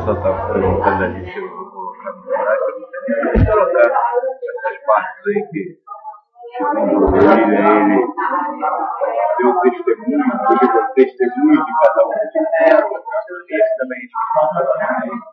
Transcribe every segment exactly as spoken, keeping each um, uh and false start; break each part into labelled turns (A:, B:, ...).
A: só estava perguntando ali se eu vou colocar no site. Eu não sei colocar essas partes aí que ele deu testemunho, ele deu testemunho de cada um. Esse também é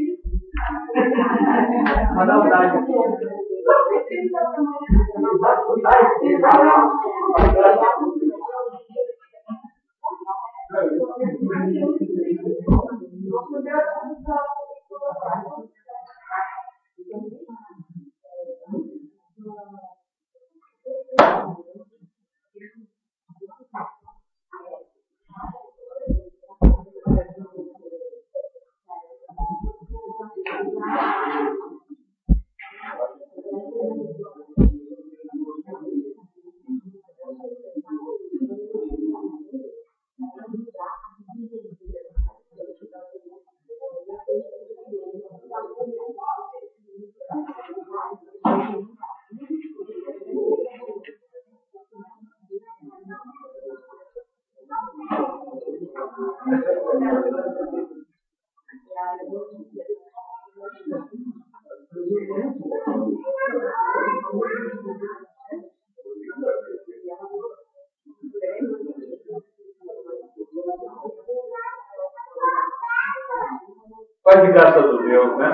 B: Faz de graça do Deus, né?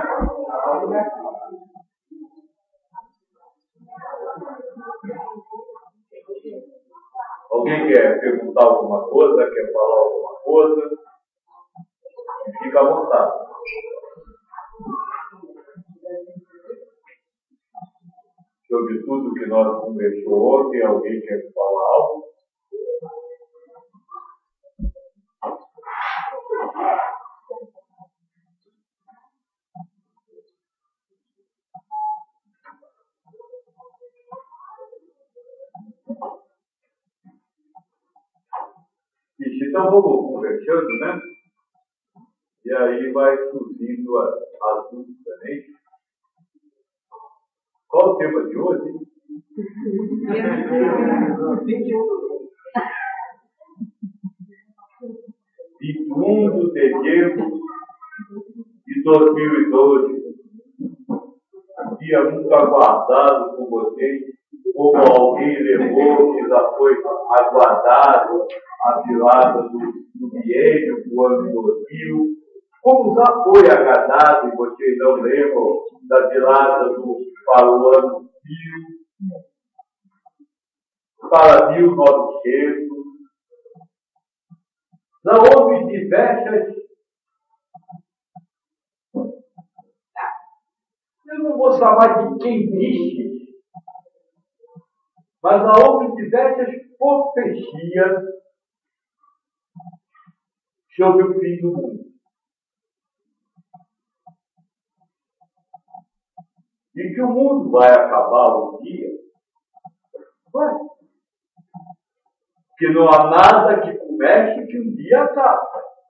B: Alguém quer perguntar alguma coisa, quer falar alguma coisa? Fica à vontade. Sobre tudo que nós conversamos ontem, alguém quer falar algo? Então vamos conversando, né? E aí vai surgindo as, as dúvidas, né? Qual o tema de hoje? vinte e um de dezembro de dois mil e doze. Dia muito aguardado por vocês, como alguém levou que já foi aguardado a virada do, do biênio do ano dois mil, como já foi aguardado, e vocês não lembram da virada do, para o ano mil, para mil e novecentos. Já houve diversas, eu não vou chamar de quem disse, mas já houve diversas profecias sobre o fim do mundo. E que o mundo vai acabar um dia. Vai. Porque não há nada que comece que um dia acabe.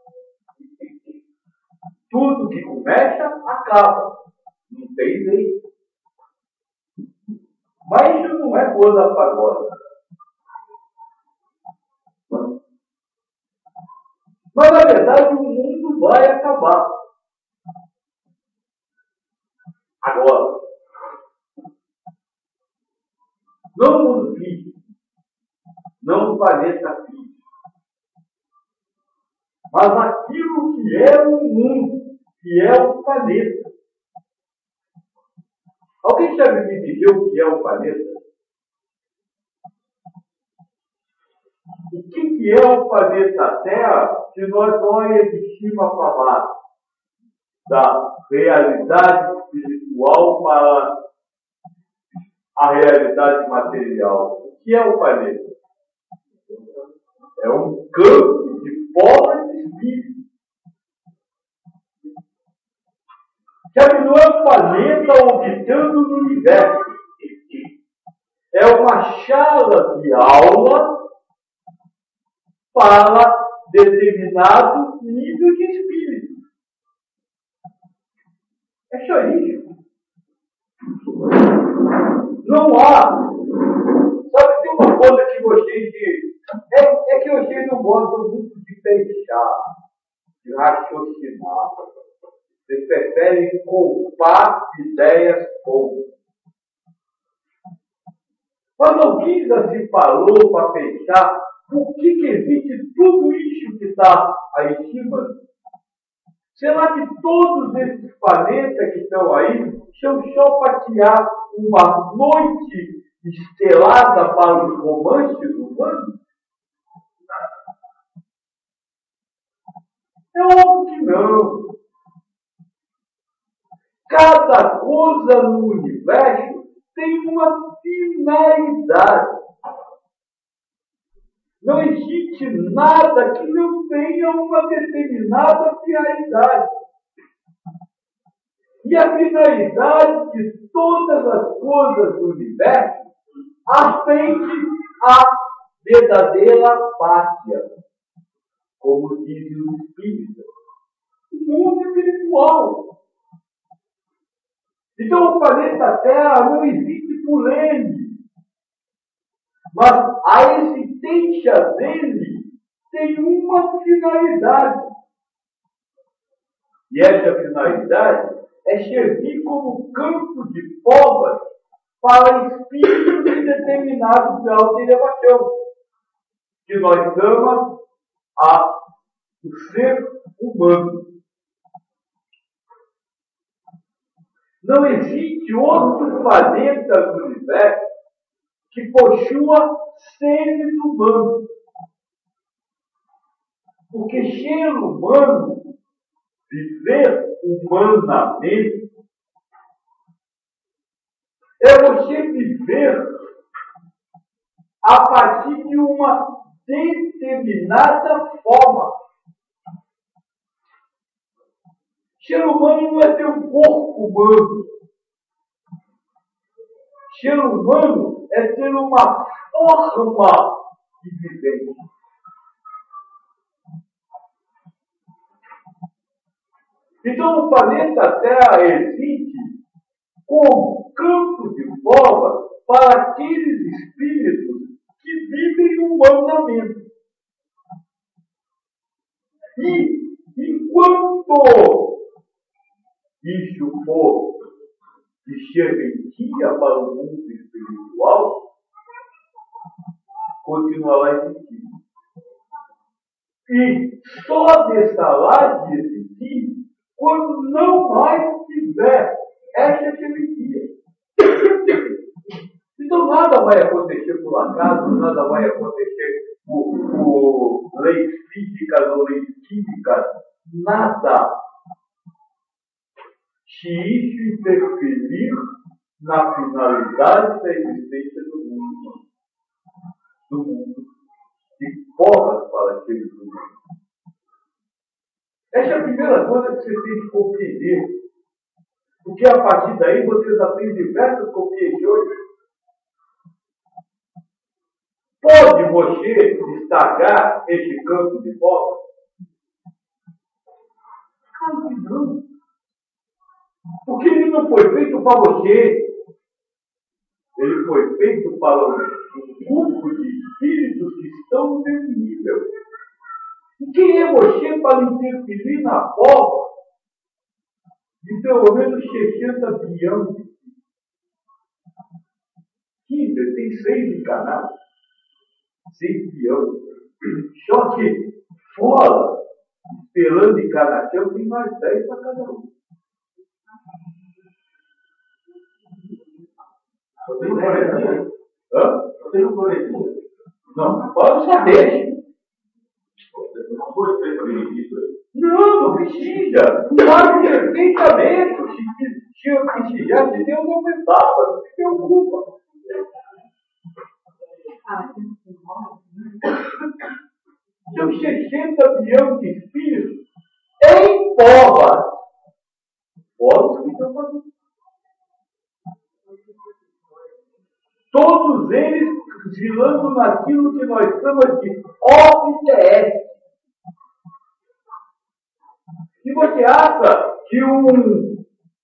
B: Tudo que começa, acaba. Não tem jeito. Mas isso não é coisa para agora. Mas, na verdade, o mundo vai acabar. Agora. Não o mundo físico. Não o planeta físico. Mas aquilo que é o mundo, que é o planeta. Alguém sabe me dizer o que é o planeta? O que, que é o planeta Terra se nós olhamos de cima para baixo? Da realidade espiritual para a realidade material. O que é o planeta? É um campo de forma de espírito. Sabe, não é um planeta orbitando no universo. É uma chala de alma para determinado nível de espírito. É só isso. Não há. Sabe, tem uma coisa que vocês dizem. É, é que vocês não gostam muito de pensar, de raciocinar. Eles preferem culpar ideias boas. Mas alguém já se falou para pensar por que, que existe tudo isso que está aí em cima? Será que todos esses planetas que estão aí são só para tirar uma noite estelada para os romances humanos? É óbvio que não. Cada coisa no universo tem uma finalidade. Não existe nada que não tenha uma determinada finalidade. E a finalidade de todas as coisas do universo atende à verdadeira pátria, como dizem os espíritas, o mundo espiritual. Então o planeta Terra não existe por ele, mas a existência dele tem uma finalidade. E essa finalidade é servir como campo de provas para espíritos de determinados graus de elevação, que nós chamamos a, o ser humano. Não existe outro planeta no universo que possua seres humanos. Porque ser humano, viver humanamente, é você viver a partir de uma determinada forma. Ser humano não é ter um corpo humano. Ser humano é ter uma forma de viver. Então o planeta Terra existe como campo de prova para aqueles espíritos que vivem humanamente. E enquanto isso for de serventia para o mundo espiritual, continuará existindo. E só deixará de existir quando não mais tiver essa serventia. Então nada vai acontecer por acaso, nada vai acontecer por, por leis físicas ou leis químicas, nada. Se isso interferir na finalidade da existência do mundo, do mundo de formas para aqueles humanos. Essa é a primeira coisa que você tem que compreender. Porque a partir daí você já tem diversas compreensões. Pode você destacar esse campo de forma? Claro que não. Porque ele não foi feito para você. Ele foi feito para um grupo de espíritos que estão no mesmo nível. E quem é você para interferir na forma de pelo menos sessenta bilhões de espíritos? quinze, tem seis encarnados. seis bilhões. Só que fora, esperando encarnação, tem mais dez para cada um. Eu tenho um planetinha? Hã? Eu tenho um planetinha? Não, pode saber. Não foi feito para mim isso aí? Não, não precisa. Sabe perfeitamente. Se, se eu precisasse, Deus não pensava. Não se preocupa. São sessenta bilhões de espíritos em povas. Povas que estão fazendo. Todos eles girando naquilo que nós chamamos de O B S. Se você acha que um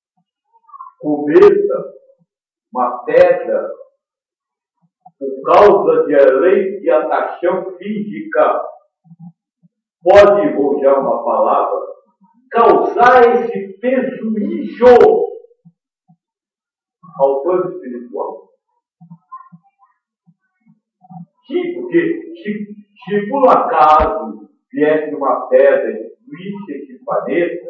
B: cometa, uma pedra, por causa de lei de atração física, pode, vou usar uma palavra, causar dá esse peso ao plano espiritual. Sim, porque se, se por acaso viesse uma pedra e destruísse esse planeta,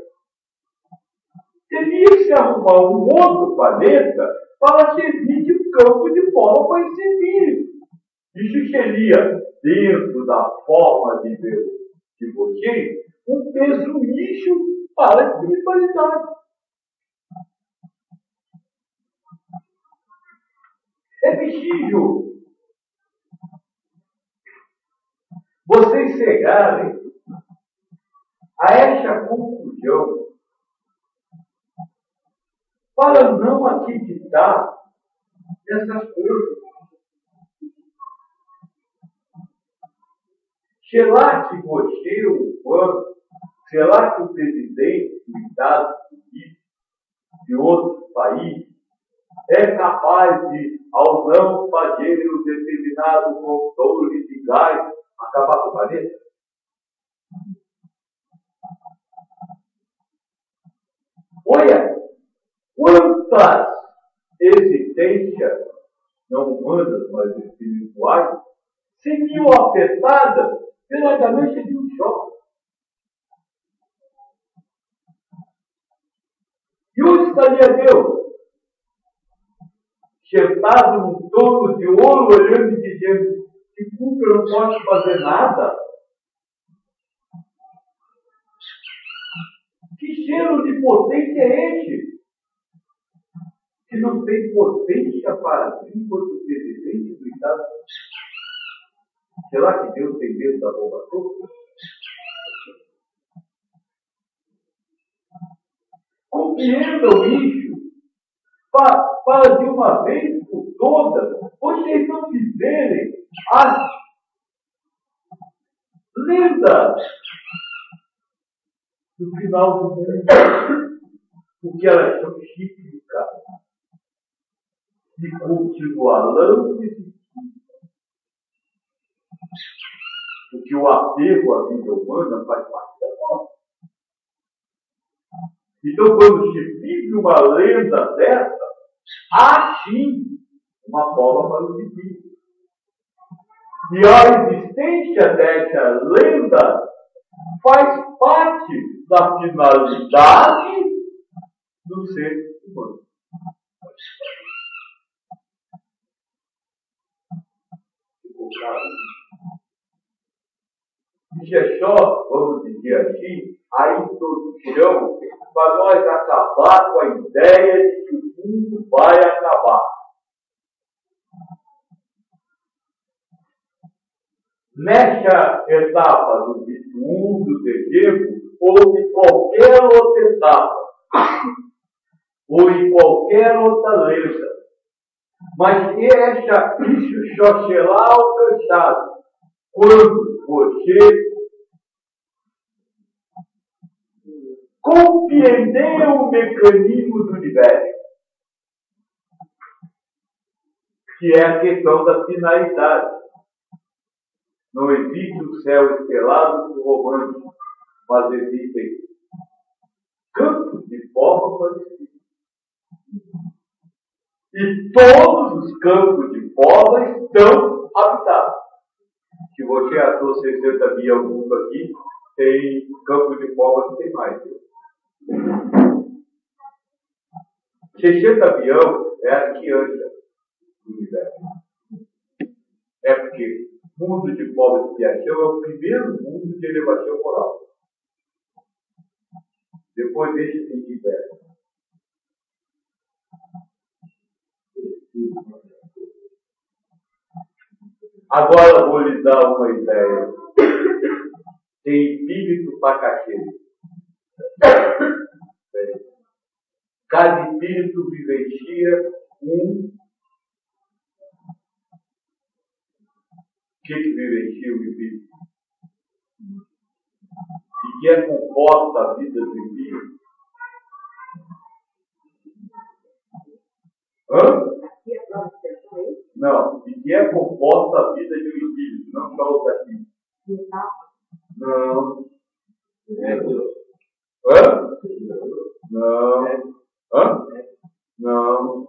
B: teria que se arrumar um outro planeta para servir de campo de bola para esse espírito. Isso seria, dentro da forma de ver de vocês, um peso para a espiritualidade. É preciso vocês chegarem a essa conclusão para não acreditar nessas coisas. Será que você, o banco, será que o presidente do Estado Unido, de outro país, é capaz de, ao não fazer um determinado controle de gás, acabar com o planeta? Olha, quantas existências não humanas, mas espirituais, seriam afetadas pela ganância de um choque. E onde estaria Deus? Sentado num trono de ouro, olhando e dizendo: que culpa, eu não posso fazer nada? Que cheiro de potência é esse? Que não tem potência para vir contra o presidente do Estado? Será que Deus tem medo da bomba atômica? Compreendam isso, para, para de uma vez por todas, vocês não viverem as lendas do final do mundo, porque elas são cíclicas e continuarão existindo. Porque o apego à vida humana faz parte da nossa. Então, quando se vive uma lenda dessa, há sim uma forma para o divino. E a existência dessa lenda faz parte da finalidade do ser humano. Ficou claro? Isso é só, vamos dizer assim, a introdução para nós acabar com a ideia de que o mundo vai acabar. Nessa etapa do um, do terceiro, ou de qualquer outra etapa, ou em qualquer outra lenda, mas essa, isso só será alcançado quando você compreender o mecanismo do universo, que é a questão da finalidade. Não existe um céu estrelado romântico, mas existem campos de forma parecida. E todos os campos de forma estão habitados. Se você achou sessenta mil ao mundo aqui, tem campo de forma que tem mais. sessenta mil é a criança do universo. É porque o mundo de forma de criação é o primeiro mundo de elevação moral. Depois desse tem diverso. Agora vou lhe dar uma ideia. Tem espírito para cachê. Cada espírito vivencia um. O que, que vivencia o espírito? De que é composta a vida do espírito? Hã? Não, de que é composta a vida de um espírito, não só os daqui. Não. É. Hã? Não. Hã? Não.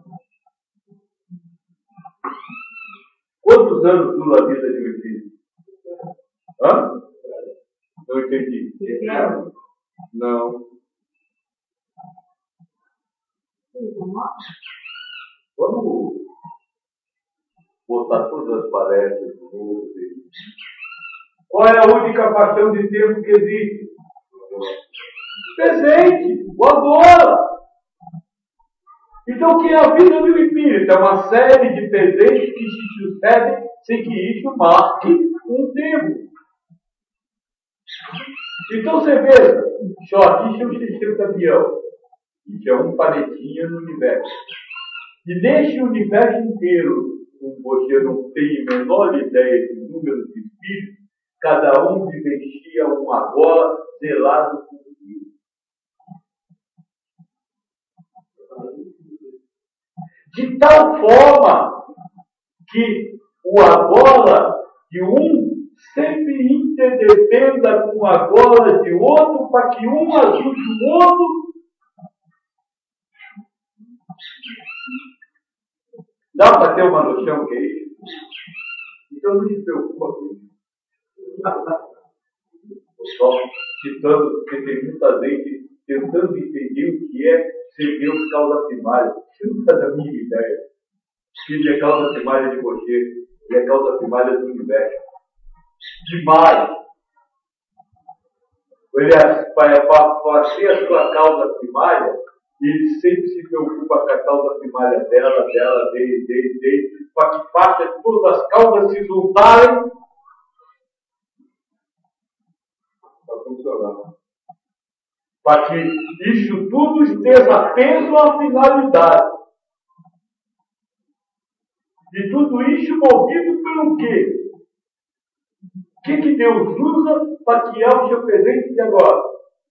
B: Quantos anos dura a vida de um filho? Hã? Não entendi. Não. Vamos botar todas as palestras do mundo. Qual é a única fração de tempo que existe? Presente, o agora. Então, o que é a vida do espírito? É uma série de presentes que se sucedem sem que isso marque um tempo. Então, você vê, só aqui é um sistema de avião, que é um planetinha no universo. E neste universo inteiro, como você não tem a menor ideia de número de espíritos, cada um vivencia um agora zelado por Deus. De tal forma que o agora de um sempre interdependa com o agora de outro, para que um ajude o outro. Dá para ter uma noção que é isso? Então não se preocupa com isso. Só citando, porque tem muita gente tentando entender o que é ser Deus causa primária. Você não faz a mínima ideia. Ele é causa primária de você, ele é causa primária do universo. Demais. Ele é, para ser a sua causa primária, ele sempre se preocupa com a causa primária dela, dela, dele, dele, dele, para que faça todas as causas se juntarem para funcionar. Para que isso tudo esteja preso à finalidade. E tudo isso movido pelo quê? O que, que Deus usa para criar o seu presente de agora?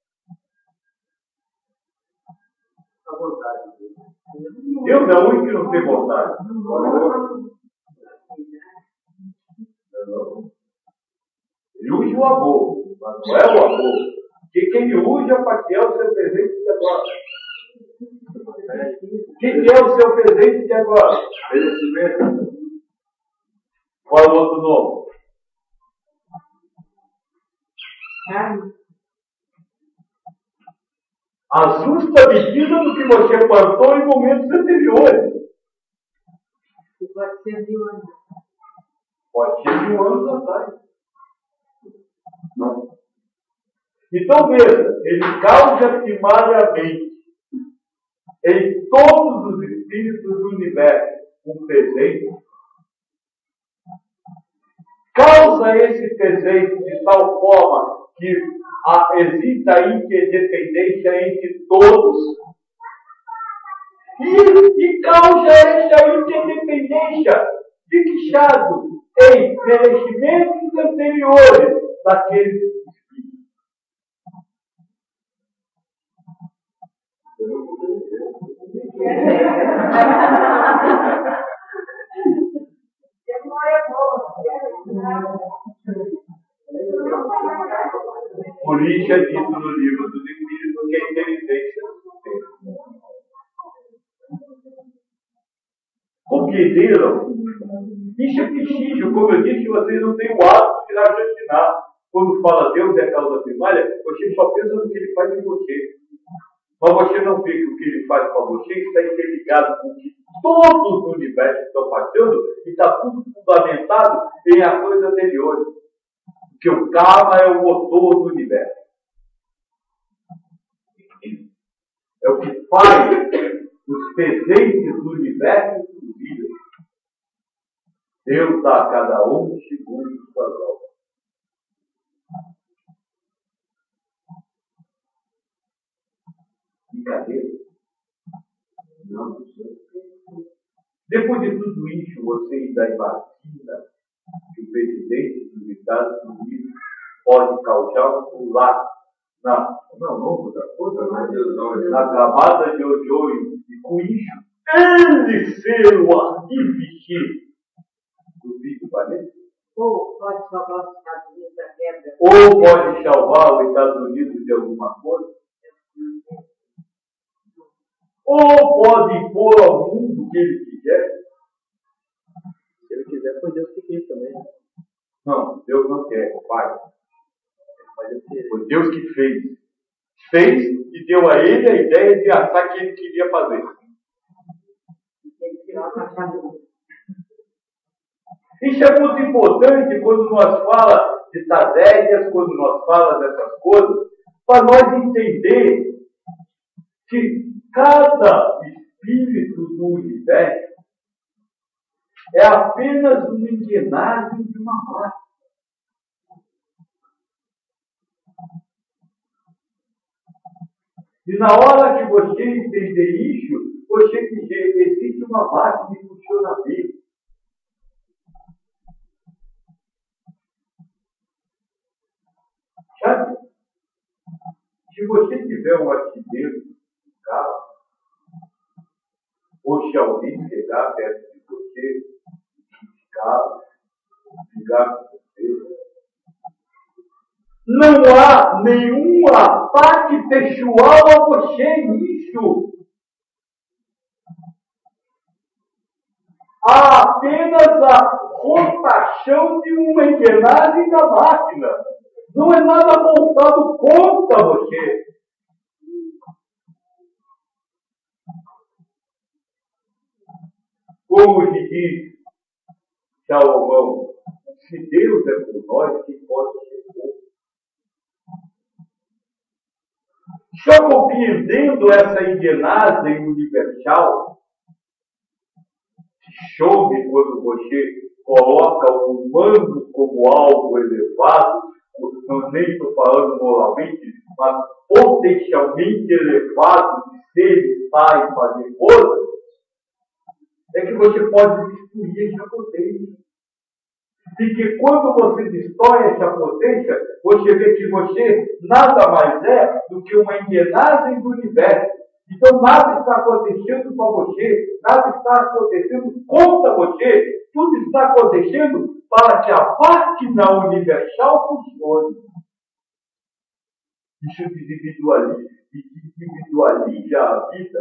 B: A vontade. Deus é o único que não tem vontade. Ele usa o amor, mas não é o amor. O que, que ele usa para criar o seu presente de agora? O que, que é o seu presente de agora? Merecimento. Qual é o outro nome? A justa medida do que você plantou em momentos anteriores.
C: Pode ser mil anos.
B: Pode ser mil anos atrás. Não. Então veja, ele causa primariamente em todos os espíritos do universo um presente. Causa esse presente de tal forma que a, exista a interdependência entre todos. E, e causa essa interdependência fixado em merecimentos anteriores daqueles espíritos. Por isso é dito no livro dos Espíritos que a inteligência compreenderam? Isso é prestígio. Como eu disse, vocês não têm o hábito de raciocinar. Quando fala Deus é a causa primária, você só pensa no que ele faz em você. Mas você não vê que o que ele faz para você está interligado com o que todos no universo estão fazendo e está tudo fundamentado em ações anteriores. Porque o karma é o motor do universo. É o que faz os presentes do universo possíveis. Deus dá a cada um segundo suas obras. Brincadeira? Não, não sei. Depois de tudo isso, você ainda imagina que o presidente dos Estados Unidos pode causar um lá na, não, não, da coisa, na camada de ozônio, e com isso ele ser o artífice do vídeo planeta?
C: Ou pode salvar os Estados Unidos da quebra.
B: Ou pode salvar os Estados Unidos de alguma coisa? Ou pode pôr ao mundo o que ele quiser?
A: Se ele quiser, foi Deus que quis também.
B: Não, Deus não quer, Pai.
A: Mas esse...
B: Foi Deus que fez. Fez e deu a ele a ideia de achar o que ele queria fazer. Isso é muito importante quando nós falamos de tragédias, quando nós falamos dessas coisas, para nós entender que cada espírito do universo é apenas uma engrenagem de uma máquina. E na hora que você entender isso, você dizer que existe uma máquina que funciona bem. Sabe? Se você tiver um acidente de carro, ou se alguém chegar perto de você, carro, ligar com você, não há nenhum ataque pessoal a você nisso. Há apenas a rotação de uma engrenagem da máquina. Não é nada voltado contra você. Como se diz Salomão, se Deus é por nós, quem pode ser contra? Só compreendendo essa engrenagem universal, chove quando você coloca o humano como algo elevado, não nem estou falando moralmente, mas potencialmente elevado de ser, estar e fazer coisas, é que você pode destruir essa potência. E que quando você destrói essa potência, você vê que você nada mais é do que uma engrenagem do universo. Então nada está acontecendo com você, nada está acontecendo contra você, tudo está acontecendo para que a máquina universal funcione. Isso individualiza, individualiza a vida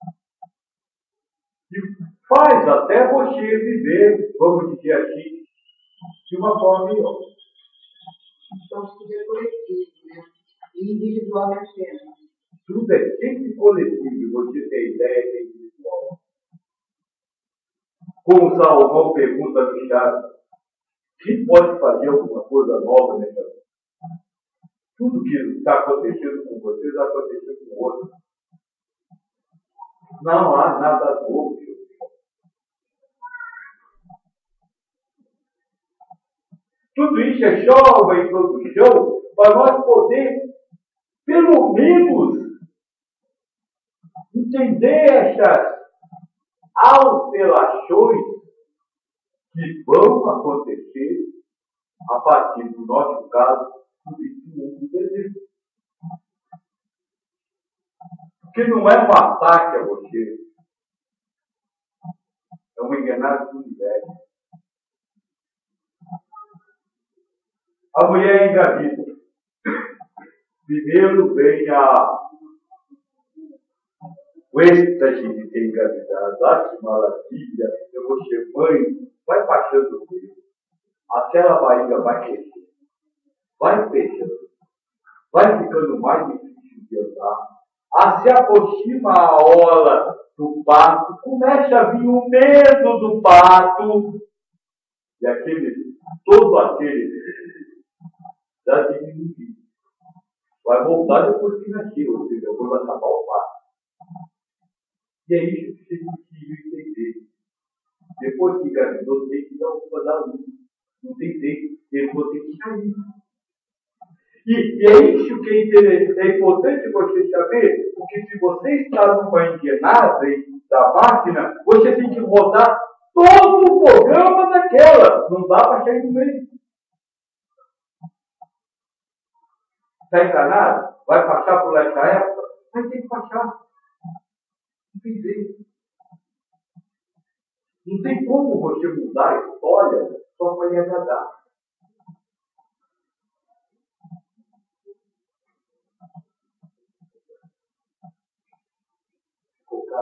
B: e faz até você viver, vamos dizer assim, de uma forma melhor.
C: Então, tudo é coletivo, né? E individual é apenas.
B: Tudo é sempre coletivo, e você tem ideia que é individual. Como Salomão pergunta a Michel, quem pode fazer alguma coisa nova nessa vida? Tudo que está acontecendo com você está acontecendo com o outro. Não há nada novo. Tudo isso é só uma introdução para nós poder, pelo menos, entender essas alterações que vão acontecer a partir do nosso caso do vinte e um de dezembro. Porque não é um ataque a você, é uma engrenagem do universo. A mulher engravida. Primeiro vem a o êxtase de ter engravidado. Ah, que maravilha! Eu vou ser mãe. Vai baixando o peso. Aquela barriga vai crescendo. Vai fechando. Vai ficando mais difícil de andar. Ah, se aproxima a hora do parto. Começa a vir o medo do parto. E aquele, todo aquele já diminuiu. Vai voltar depois que nasceu, ou seja, quando acabar o parto. E é isso que você precisa entender. Depois que engravidou, tem que dar uma da luz. Não tem jeito. Ele vai ter que sair. E, e é isso que é interessante. É importante você saber, porque se você está numa engrenagem da máquina, você tem que rodar todo o programa daquela. Não dá para sair no meio. Está enganado? Vai passar por essa época? Vai ter que passar. Não tem jeito. Não tem como você mudar a história só para lhe agradar. Ficou claro?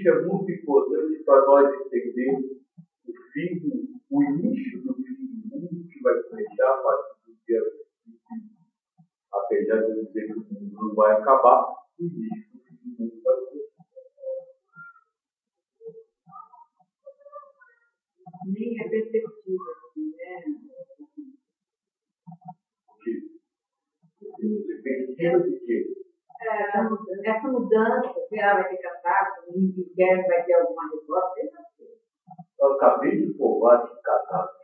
B: Isso é muito importante para nós entendermos o fim do, o início do fim do mundo que vai começar a partir do dia vinte. Apesar de eu dizer que o mundo não vai acabar, o início do fim do mundo vai começar.
C: Nem é perceptível, assim, né?
B: O quê? Perspectiva de quê?
C: Essa mudança, essa mudança, será vai ter catástrofe, o inferno vai ter alguma resposta?
B: Eu acabei de provar de catástrofe.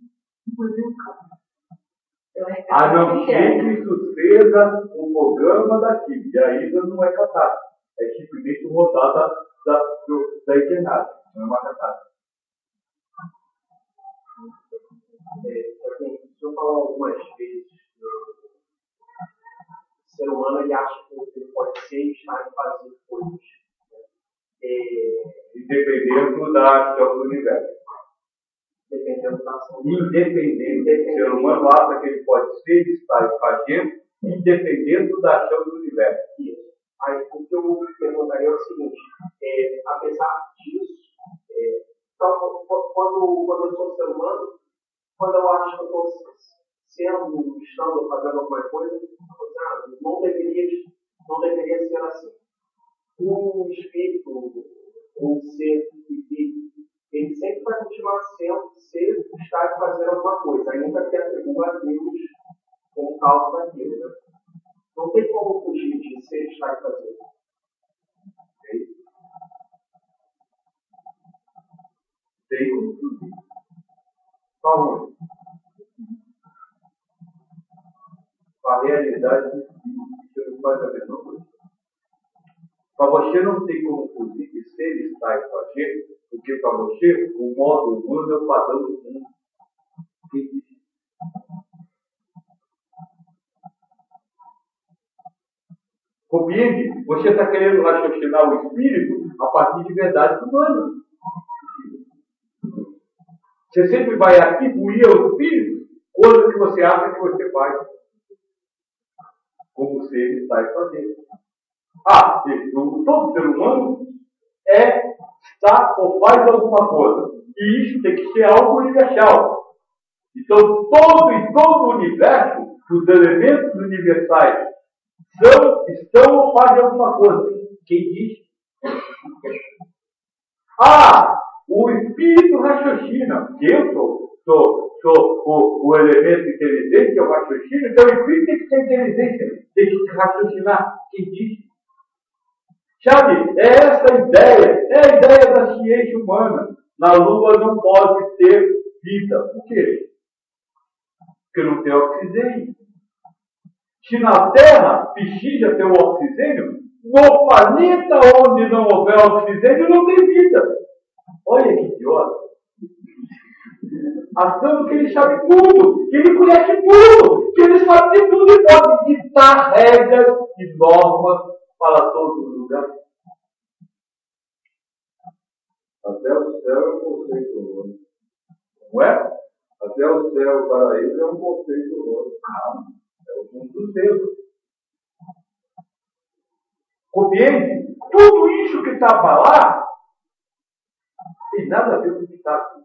B: A não ser que isso seja o programa daqui. E ainda não é catástrofe. É simplesmente rodada da, do, da engrenagem. Não é uma catástrofe.
D: É, assim, o senhor falou algumas vezes que o ser humano ele acha que ele pode ser e estar em fazer coisas. É,
B: Independendo da ação do universo.
D: dependendo da ação.
B: Independente. O ser humano acha que ele pode ser e estar fazendo, independendo da ação do universo.
D: Isso. Aí o que eu perguntaria é o seguinte: é, apesar disso, é, então, quando, quando eu sou ser humano, quando eu acho que eu estou sendo, estando, fazendo alguma coisa, eu falo assim, ah, não deveria, não deveria ser assim. O espírito, o ser que vive, ele sempre vai continuar sendo, ser, estar fazendo alguma coisa, ainda que atribua a Deus como causa daquilo. Né? Não tem como fugir de ser, estar fazendo.
B: Okay? Tem como fugir. Qual? A realidade do espírito, você não faz a menor coisa. Para você não tem como fugir de ser, estar e fazer, porque para você o modo humano é o padrão do mundo. Compreende? Você está querendo raciocinar o espírito a partir de verdades humanas. Você sempre vai atribuir ao espírito coisas que você acha que você faz. Como ser, estar e fazer. Ah, todo ser humano é, está ou faz alguma coisa. E isso tem que ser algo universal. Então, todo e todo o universo, os elementos universais, são, estão ou fazem alguma coisa. Quem diz? Ah, o espírito raciocina. Eu sou, sou, sou o, o elemento inteligente, que é o raciocínio, então o espírito tem que ter inteligência, tem que raciocinar. Quem diz? Sabe, é essa a ideia, é a ideia da ciência humana. Na Lua não pode ter vida. Por quê? Porque não tem oxigênio. Se na Terra precisa ter o oxigênio, no planeta onde não houver oxigênio não tem vida. Olha que idiota. Achando que ele sabe tudo, que ele conhece tudo, que ele sabe de tudo e pode ditar regras e normas para todos os lugares.
A: Até o céu é um conceito humano.
B: Não é?
A: Até o céu, o paraíso é um conceito humano.
B: Não. É o mundo do Deus. Compreende? Tudo isso que está para lá tem nada a ver com o que está aqui.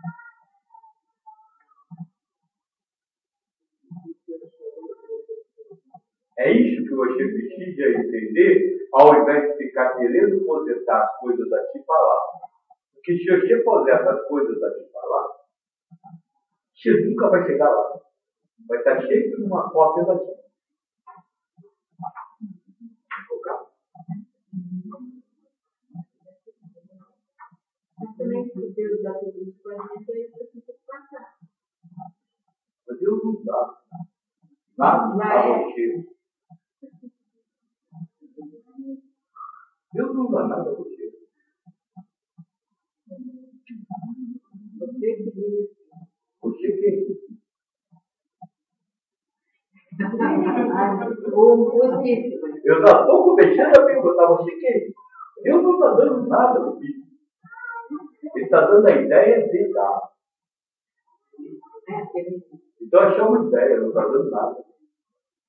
B: É isso que você precisa entender, ao invés de ficar querendo projetar as coisas daqui para lá. Porque se você projeta as coisas daqui para lá, você nunca vai chegar lá. Vai estar sempre numa cópia daqui.
C: Mas também se Deus dá tudo isso para a gente, aí você tem que passar.
B: Mas Deus não dá. Nada dá você. Deus não dá nada a você.
C: Você que diz.
B: Você quem?
C: O espírito.
B: Eu já estou começando a perguntar, você quem? Deus não está dando nada ao filho. Ele está dando a ideia de dar. Então é só uma ideia, não está dando nada.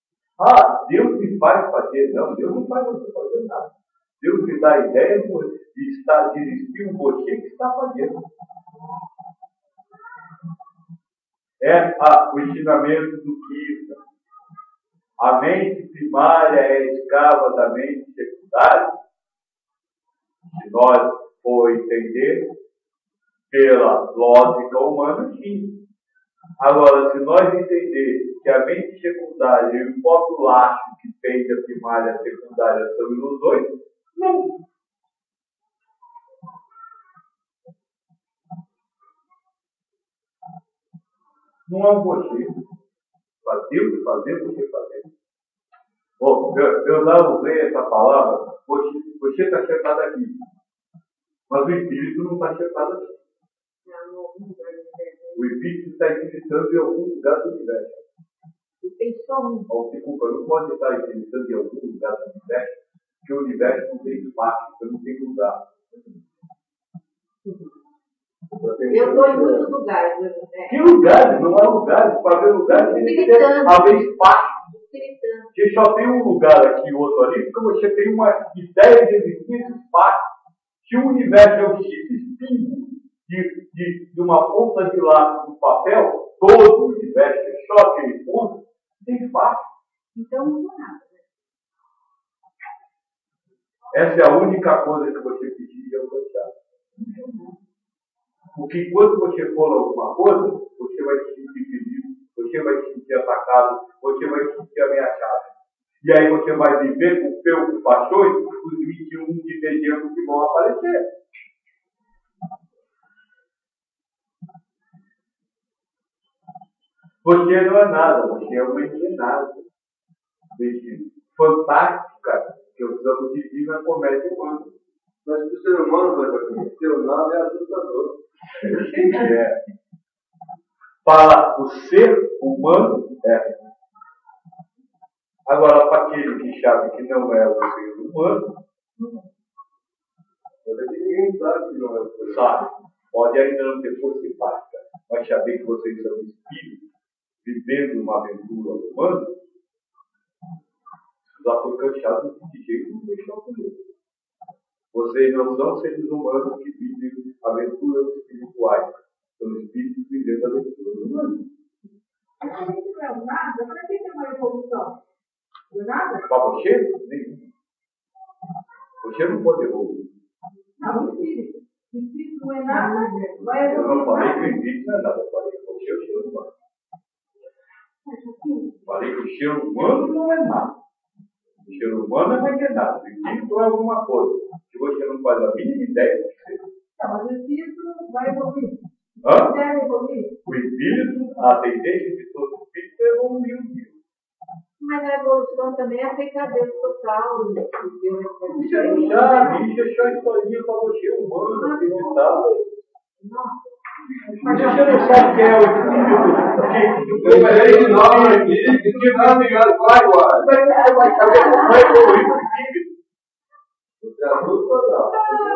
B: Ah, Deus me faz fazer. Não, Deus não faz você fazer nada. Deus me dá a ideia está dirigindo você que está fazendo. É a, o ensinamento do Krishna. A mente primária é escrava da mente secundária. Se nós for entender pela lógica humana, sim. Agora, se nós entender que a mente secundária e o próprio laço que tem da primária e a secundária são ilusões, não. Não é um você. Fazer o que fazer, você fazer. Bom, eu, eu não usei essa palavra, você está sentado aqui. Mas o espírito não está sentado aqui. O espírito está acreditando em algum lugar do universo.
C: E tem só um.
B: Oh, desculpa, não pode estar acreditando em algum lugar do universo, porque o universo não tem espaço, então não tem lugar.
C: Eu estou em muitos lugares. Né?
B: Que lugares? Não há lugares. Para ver lugares tem que ter haver espaço. Porque só tem um lugar aqui e outro ali, porque você tem uma ideia de existir esse espaço. Se o universo é um simples pingo de, de, de uma ponta de lápis no papel, todo o universo é só aquele ponto, tem espaço.
C: Então não sou nada.
B: Essa é a única coisa que você pediria alcançar. Porque quando você for alguma coisa, você vai se sentir feliz, você vai se sentir atacado, você vai se sentir ameaçado. E aí você vai viver com preocupações os vinte e um de dezembro que vão aparecer. Você não é nada, você é uma engenada. Fantástica, que eu chamo de divina comédia humana.
A: Mas para o ser humano vai reconhecer, o nada é assustador.
B: É. Para o ser humano, é. Agora, para aquele que sabe que não é o ser humano,
A: ninguém sabe que não é o ser humano.
B: Sabe? Pode ainda não ter força empática, mas saber que vocês são espíritos vivendo uma aventura humana, já foi cansado de jeito nenhum deixar por isso. Vocês não são seres humanos que vivem aventuras espirituais. São espíritos vivendo aventuras humanas.
C: A gente não é nada, para que é uma evolução? Não é nada?
B: Para você, nenhum. Você não pode evoluir.
C: Não, o espírito. O espírito não é nada, vai
B: Eu
C: evoluir.
B: não falei que o espírito não é nada. Eu falei que você é o ser humano. Falei que o ser humano não é nada. O ser humano não é nada. O espírito é alguma coisa que você não faz a mínima ideia do que seja.
C: Não, mas o espírito vai evoluir.
B: Hã?
C: Deve evoluir.
B: O espírito, a tendência de todo espírito é evoluir um dia.
C: Mas a evolução também é aceitar Deus total.
B: Você não sabe, isso é só historinha para você, humano, acreditar. Mas você não sabe quem é o espírito.
A: Eu falei de nome aqui, que não está ligado com a agora.
B: Vai saber como vai evoluir o espírito.
A: Você é adulto ou não?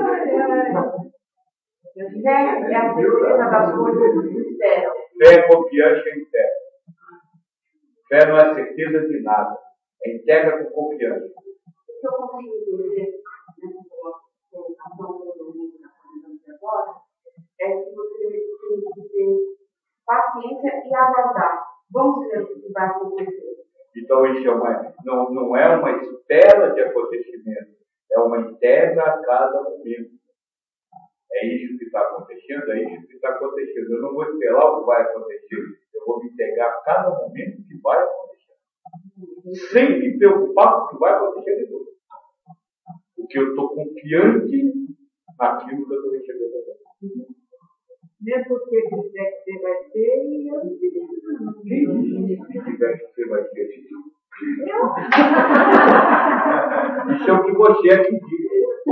C: Fé é a certeza das coisas que se esperam.
B: Fé é confiança em fé. Fé não é certeza de nada. É integra com confiança.
C: O que eu consigo entender nessa colocação do livro que está falando agora é que você tem que ter paciência e aguardar. Vamos ver o que vai acontecer.
B: Então, isso é uma, não, não é uma espera de acontecimento. É uma entrega a cada momento. É isso que está acontecendo, é isso que está acontecendo. Eu não vou esperar o que vai acontecer, eu vou me entregar a cada momento que vai acontecer. Sem me preocupar com o que vai acontecer depois. Porque eu estou confiante naquilo que eu estou recebendo agora.
C: Mesmo que ele quiser que você vai ter, e eu não sei.
B: Quem disse que tiver que você vai ter?
C: Eu?
B: Isso é o que você acredita.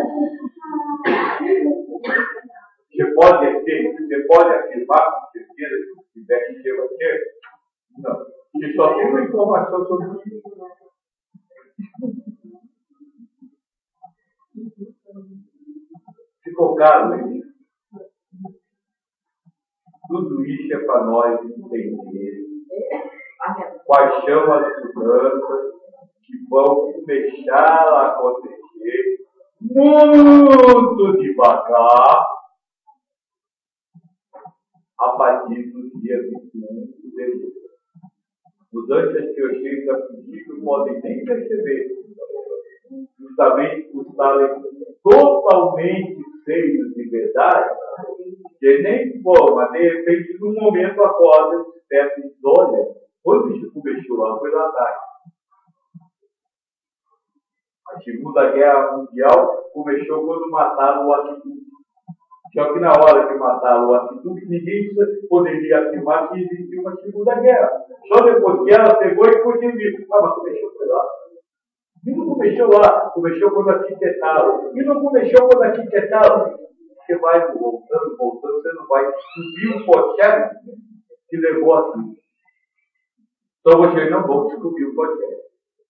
B: Você pode ter, você pode afirmar com certeza que se tiver que você vai ter? Não. Você só tem uma informação sobre isso. Ficou claro, né? Tudo isso é para nós entender quais são as mudanças que vão começar a acontecer muito devagar, a partir do dia vinte e um de dezembro. Mudanças que eu chego a princípio podem nem perceber, justamente por estarem totalmente cheios de verdade, que nem forma, de repente, num momento acorda, desperta e diz: olha, quando isso começou lá, foi lá atrás. A Segunda Guerra Mundial começou quando mataram o arquiduque. Só que na hora que mataram o arquiduque, ninguém poderia afirmar que existiu uma Segunda Guerra. Só depois que ela pegou e foi dizer: ah, mas começou foi lá. E não começou lá, começou quando arquitetaram. E não começou quando arquitetaram. Você vai voltando, voltando, você não vai subir o podcast que levou aqui. Então vocês não vão descobrir o podcast.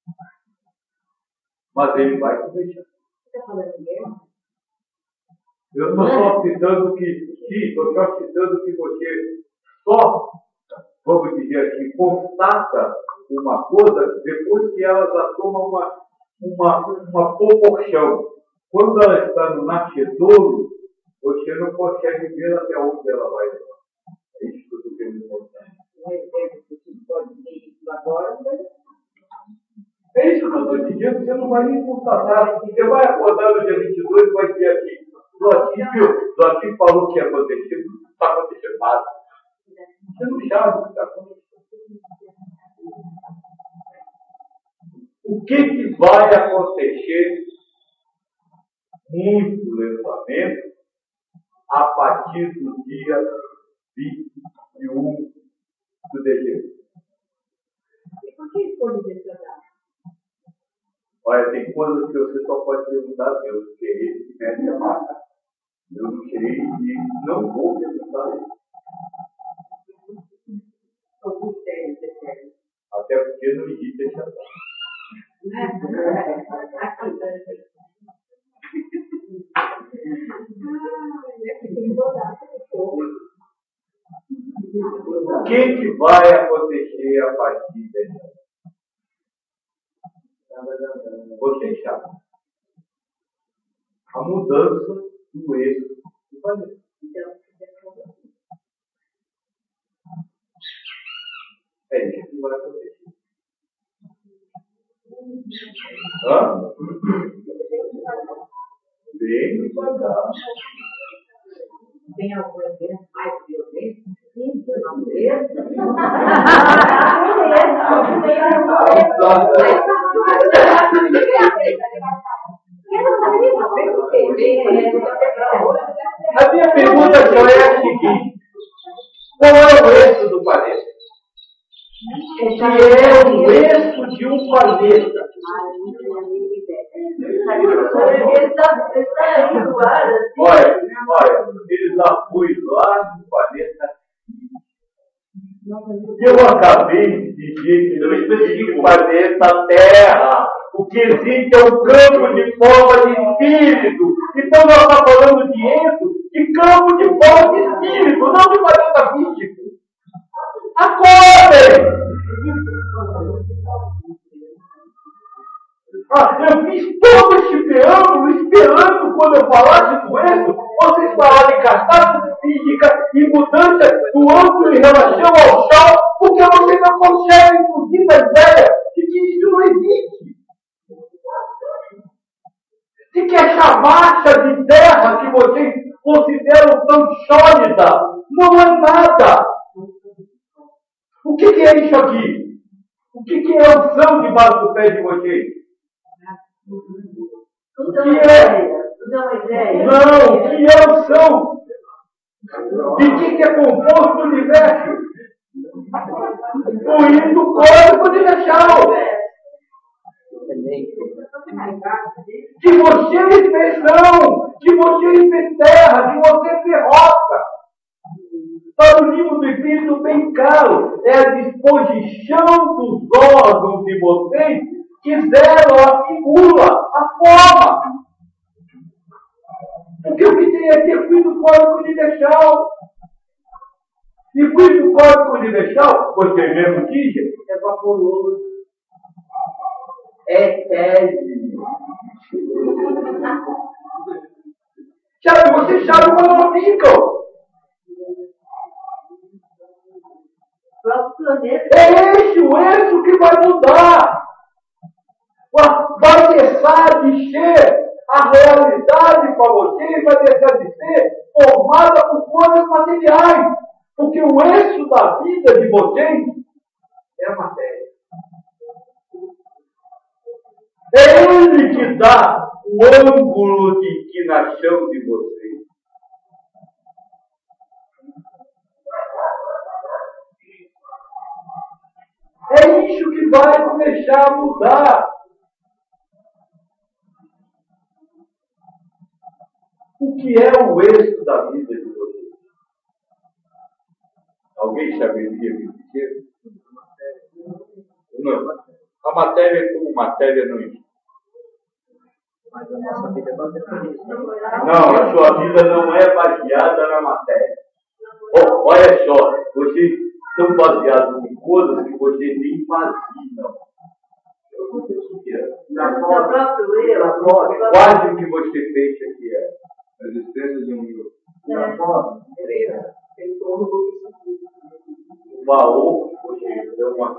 B: Mas ele vai começar.
C: Você está falando de guerra?
B: Eu não estou citando que, sim, eu estou citando que você só, vamos dizer assim, constata uma coisa depois que ela já toma uma, uma, uma proporção. Quando ela está no nascedouro, você não consegue ver até onde ela vai levar. É isso que eu estou querendo mostrar.
C: Um exemplo que você pode ver isso agora, mas...
B: É isso que eu estou dizendo, você não vai nem constatar. Você vai acordar no dia vinte e dois e vai dizer aqui: Joaquim, viu? Joaquim falou que ia acontecer, não está acontecendo nada. Você não sabe o que está acontecendo. O que, que vai acontecer muito lentamente a partir do dia vinte e um de dezembro?
C: E por que escolhe essa data?
B: Olha, tem coisas que você só pode perguntar a Deus, porque ele que mete a marca. Eu não sei e não vou perguntar isso.
C: São mistérios eternos.
B: Até porque não existe esse ataque. O que, que vai acontecer a partir dessa? Vocês sabem. A mudança do êxito do planeta. É isso que vai acontecer. Hã? Bem devagar.
C: Tem algum evento mais violento? Sim, da natureza.
B: A minha pergunta só é a seguinte: qual é o eixo do planeta? Que é o eixo de um planeta. Olha, olha, ele já foi lá no planeta. Eu acabei de dizer que não existe planeta Terra. O que existe é um campo de forma de espírito. Então nós estamos falando de eixo de campo de forma de espírito, não de planeta físico. Acordem! Ah, eu fiz todo esse preâmbulo esperando quando eu falasse do eixo, vocês falarem catástrofe física e mudança do âmbito em relação ao chão, porque vocês não conseguem fugir da ideia de que isso não existe. De que essa massa de terra que vocês consideram tão sólida não é nada. O que, que é isso aqui? O que, que é o chão debaixo do pé de vocês?
C: Tudo é uma ideia. Tudo é uma ideia.
B: Não, o que é o chão? De que, que é composto o universo? Incluindo o código universal. Que você fez chão, que você fez terra, que você fez rocha. Para o livro do Espírito bem claro, é a disposição dos órgãos de vocês que zeram a figura, a forma. Porque o que tem aqui é cuida do código universal. E cuida do código universal, você mesmo dizem, é vaporoso. É tese. Sabe, você sabe quando não ficam. É esse o eixo que vai mudar. Vai deixar de ser a realidade para você, vai deixar de ser formada por coisas materiais. Porque o eixo da vida de vocês é a matéria. É ele que dá o ângulo de inclinação de vocês. É isso que vai começar a mudar. O que é o eixo da vida de vocês? Alguém saberia me dizer? Não. A matéria é como matéria não existe.
D: Mas a nossa vida é baseada nisso.
B: Não, a sua vida não é baseada na matéria. Oh, olha só, vocês estão baseados em coisas que vocês nem imaginam.
C: Na sua própria eu.
B: Quase o que você pensa que é.
A: A existência de um eu.
D: Na forma, em torno do que
B: O valor que vocês dão uma.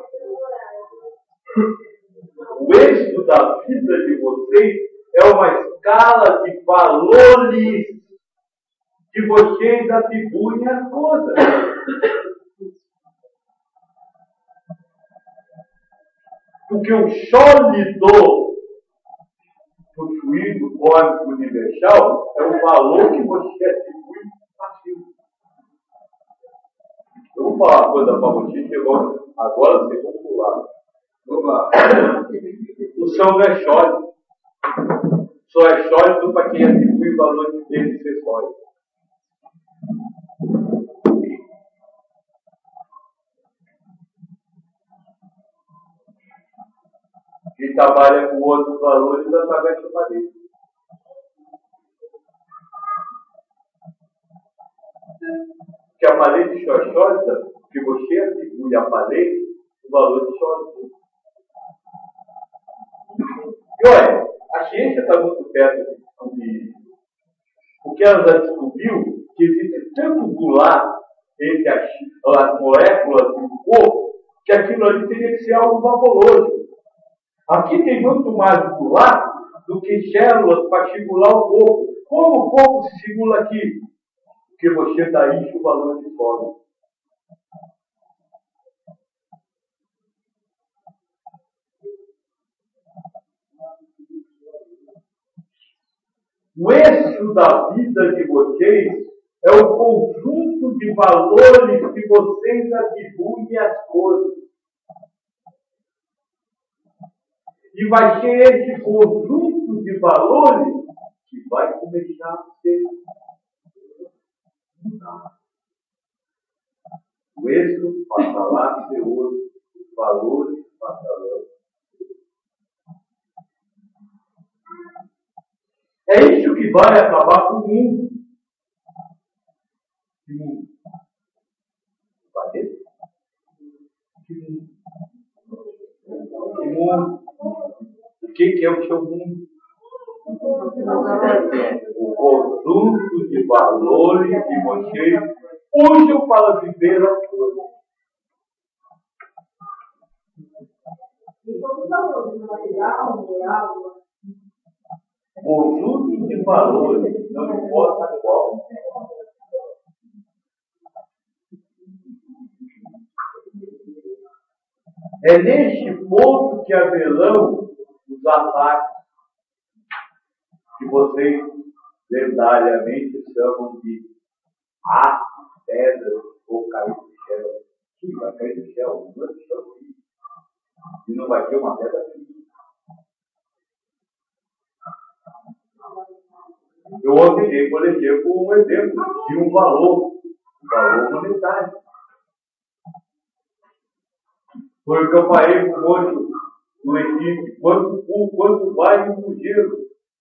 B: O eixo da vida de vocês é uma escala de valores que vocês atribuem às coisas. Porque o sólido, o fluido cósmico universal, é o valor que você atribui àquilo. Eu vou falar uma coisa para vocês, que agora vocês vão pular. Vamos lá. O céu não é sólido. Só é sólido para quem atribui o valor de dele ser sólido. Quem trabalha com outros valores através do parede. Que a parede só é sólida, que você atribui à parede o valor de sólido. E olha, a ciência está muito perto de descobrir isso. Porque ela já descobriu que existe tanto gular entre as, as moléculas do corpo que aquilo ali teria que ser algo vaporoso. Aqui tem muito mais gular do que células para estimular o corpo. Como o corpo se estimula aqui? Porque você dá isso o valor de sólido. O eixo da vida de vocês é o conjunto de valores que vocês atribuem às coisas. E vai ser esse conjunto de valores que vai começar a ser mudado. O eixo passará a ser outro. Os valores passarão. É isso que vai acabar com o mundo. Que mundo? Vai ter? Que mundo? Que mundo? O que, que é o seu mundo? O conjunto de valores que vocês usam para viver as coisas.
C: E todos os valores, material, moral.
B: Conjunto de valores, não importa qual. É neste ponto que haverão os ataques que vocês lendariamente chamam de aço, pedras ou cair do céu. Sim, vai cair do céu, não é do céu. E não vai ter uma pedra física. Eu ontem dei, por exemplo, um exemplo de um valor, um valor monetário. Foi o que eu falei para o moço no Recife, quanto, quanto vale um cruzeiro?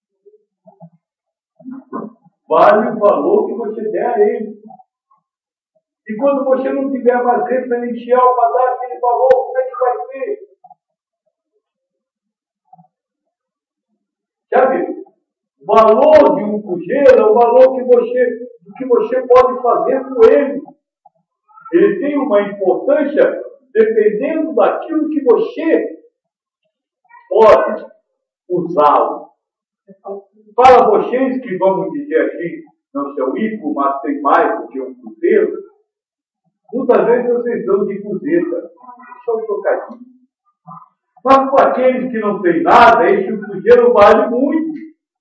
B: Vale o valor que você der a ele. E quando você não tiver mais referencial para dar aquele valor, como é que vai ser? Sabe? O valor de um cruzeiro é o valor que você, do que você pode fazer com ele. Ele tem uma importância dependendo daquilo que você pode usá-lo. Para vocês que vamos dizer aqui, não são ricos, mas tem mais do que um cruzeiro, muitas vezes vocês dão de cruzeta, só um tocadinho. Mas para aqueles que não têm nada, esse cruzeiro vale muito.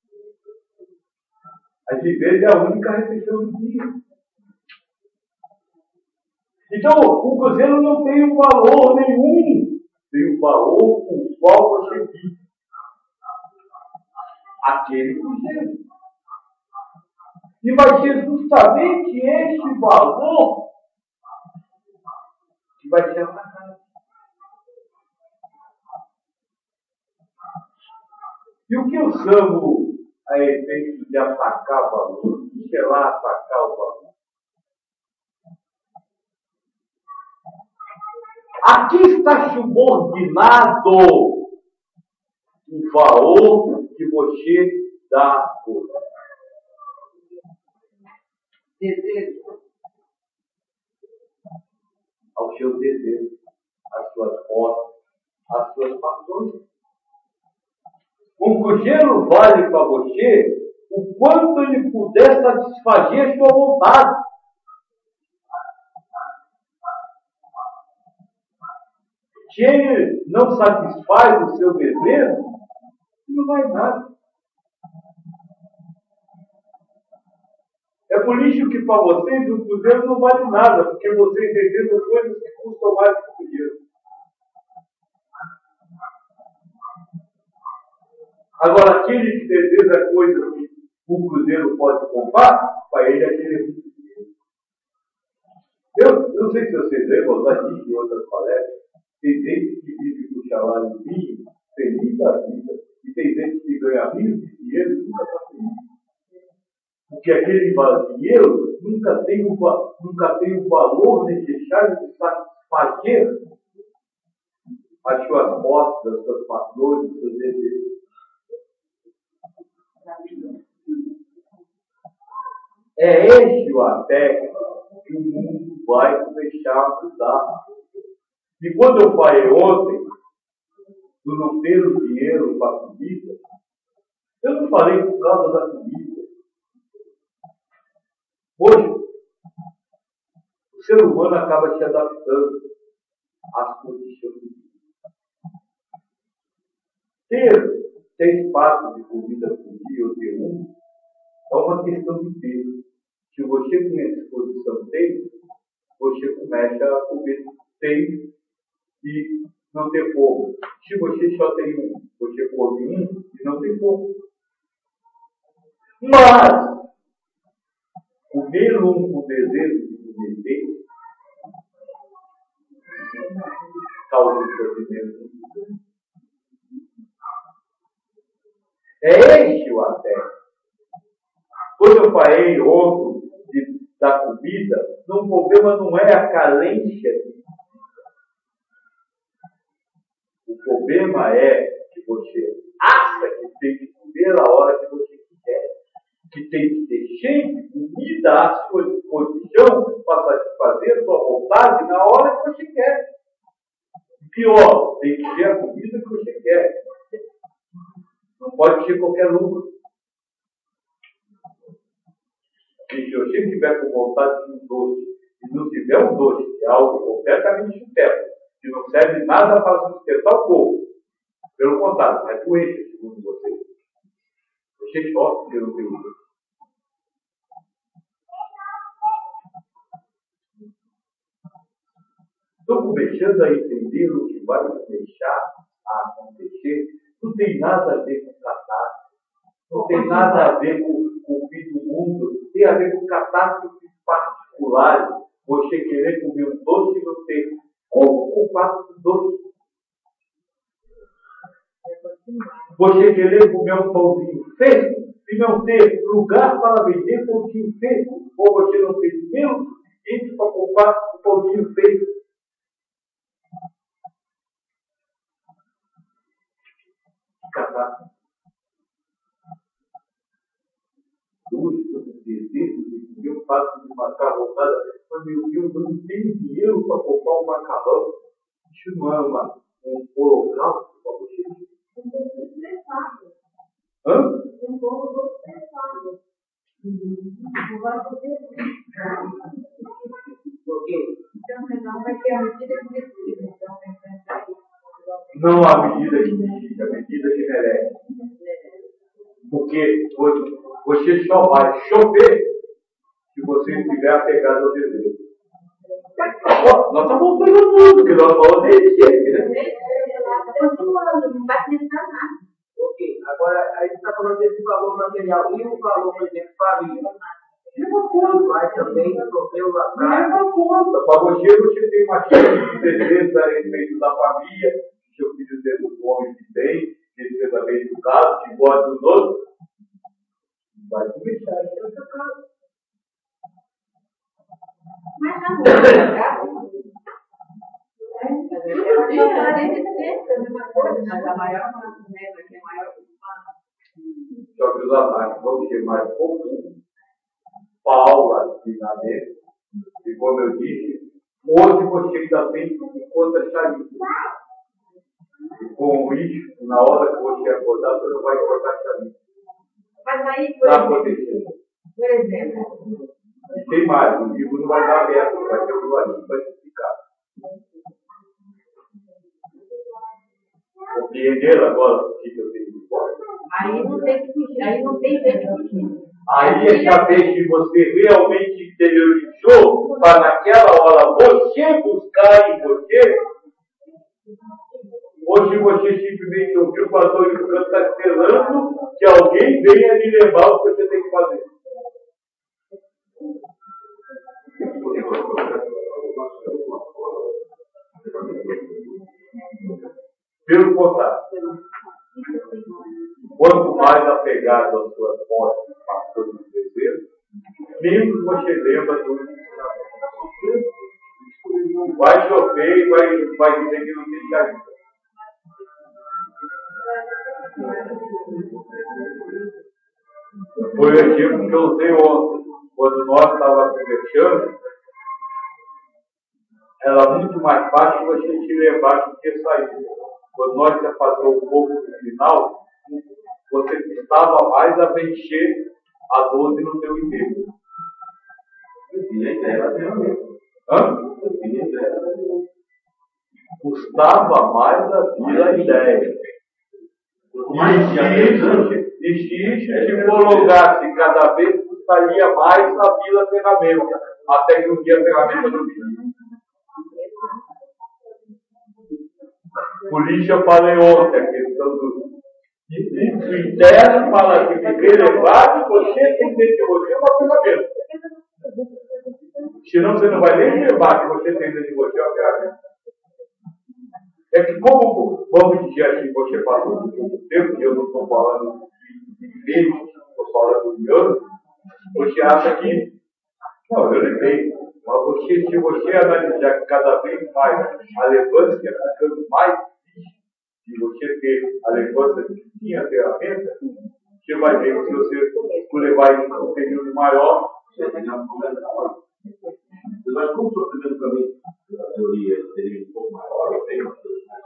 B: Às vezes é a única refeição do dia. Então, o cruzeiro não tem um valor nenhum. Tem um valor com o qual você vive. Aquele cruzeiro. E vai ser justamente esse valor que vai ser atacado. E o que eu chamo a efeito de atacar valor? Isso é lá atacar o valor. Aqui está subordinado o valor que você dá às coisas. Desejo. Ao seu desejo, às suas posses, às suas paixões. Um cruzeiro vale para você o quanto ele puder satisfazer a sua vontade. Se ele não satisfaz o seu desejo, não vai nada. É por isso que para vocês o cruzeiro não vale nada, porque vocês desejam coisas que custam mais que o cruzeiro. Agora, aquele que deseja coisas que o cruzeiro pode comprar, para ele aquele é muito dinheiro. Eu não sei se vocês lembram, já disse em outras palestras, tem gente que vive com o salário mínimo, feliz da vida, e tem gente que ganha rios de dinheiro e nunca está feliz. Porque aquele dinheiro nunca tem, o, nunca tem o valor necessário de satisfazer as suas posses, as suas paixões, os seus desejos. É este o aspecto que o mundo vai começar a mudar. E quando eu falei ontem do não ter o dinheiro para a comida, eu não falei por causa da comida. Hoje, o ser humano acaba se adaptando às condições de vida. Ter seis pratos de comida por dia ou ter um, é uma questão de peso. Se você tem a disposição dele, você começa a comer seis e não ter fome. Se você só tem um, você come um e não tem fome. Mas, comer um com desejo de comer seis, causa um sofrimento. É este o aspecto. Quando eu falei ontem de, da comida, o problema não é a carência de comida. O problema é que você acha que tem que comer a hora que você quiser. Que tem que ter sempre comida à sua disposição para satisfazer a sua vontade na hora que você quer. Pior, tem que ter a comida que você quer. Não pode ser qualquer uma. E se você tiver com vontade de um doce, e não tiver um doce, que é algo completamente supérfluo, que não serve nada para sustentar o corpo, pelo contrário, é doença, segundo vocês. Você sofre porque não tem doce. Estou começando a entender o que vai deixar a acontecer. Não tem nada a ver com catástrofe. Não tem nada a ver com, com o fim do mundo. Tem a ver com catástrofes particulares. Você querer comer um doce e não ter como comprar um doce. Você querer comer um pãozinho fresco e não ter lugar para vender pãozinho fresco. Ou você não tem dinheiro suficiente para comprar um pãozinho fresco. Catástrofe. desejo de comer um prato de macarrão voltada. Mas, meu Deus, eu não tenho dinheiro para comprar um macarrão. Isso não é uma, um holocausto para você?
C: Um pouco estressado.
B: Hã?
C: Um pouco estressado. Não vai poder.
D: Por quê?
C: Então, não vai ter a medida que precisa. Então, tem que pensar isso.
B: Não a medida que precisa, a medida que merece. Porque você só vai chover se você estiver apegado ao desejo. Nós estamos voltando tudo, porque nós falamos desde sempre, né?
C: Continuando, não vai pensar nada.
D: Ok, agora a gente está falando desse valor material e o valor, por exemplo, família.
B: Mesma coisa.
D: Vai também sofrer o atraso.
B: Mesma coisa. Para você, você tem uma série de desejos a respeito da família, seu filho sendo um homem que tem, ele seja bem educado, que gosta dos outros. Vai começar a ir nessa casa.
C: Mas na rua, mas a maior lembra que é maior.
B: Só que os ataques vão ser mais pouquinho, paulatinamente, e como eu disse, hoje você ainda tem conta chavinha. E com isso, na hora que você acordar, você não vai cortar chavinha.
C: Mas aí, por
B: Está
C: exemplo,
B: acontecendo.
C: por exemplo,
B: E tem mais, o livro não vai dar aberto, vai ter um lado para explicar. Compreender agora o que eu tenho de fora?
C: aí não tem que fugir, aí não tem jeito de fugir.
B: Aí é que a vez que você realmente interiorizou para naquela hora você buscar em você, ou se você simplesmente ouviu o pastor e o canto está esperando que alguém venha lhe lembrar o que você tem que fazer. Pelo contrário, quanto mais apegado às suas posses, pastor de desejo, menos você lembra do ensinamento. Vai chover e vai, vai dizer que não tem carinho. Foi o exemplo que eu usei ontem. Quando nós estávamos conversando, era muito mais fácil você se levar do que sair. Quando nós se afastou um pouco no final, você estava mais a vencer a doze no teu inteiro. E a ideia era mesmo. Hã? Custava mais a vir a ideia. E se isso se prolongasse cada vez, custaria mais a vila ferramenta, até que um dia a ferramenta não vinha. Por isso eu falei ontem, a questão do o interno fala que viver elevado, você tem dentro de você uma ferramenta. Senão você não vai nem levar que você tem dentro de você uma ferramenta. É que como, vamos dizer assim, você passou por muito tempo, e eu não estou falando de meses, estou falando de anos, você acha que, não, eu lembrei, mas você, se você analisar cada vez mais a lembrança que é ficando mais difícil de você ter a lembrança de que tinha a ferramenta, você vai ver que se você for levar isso para um período maior, você tem uma conversa maior. Mas como estou fazendo para mim, a teoria seria um pouco maior, eu tenho uma teoria mais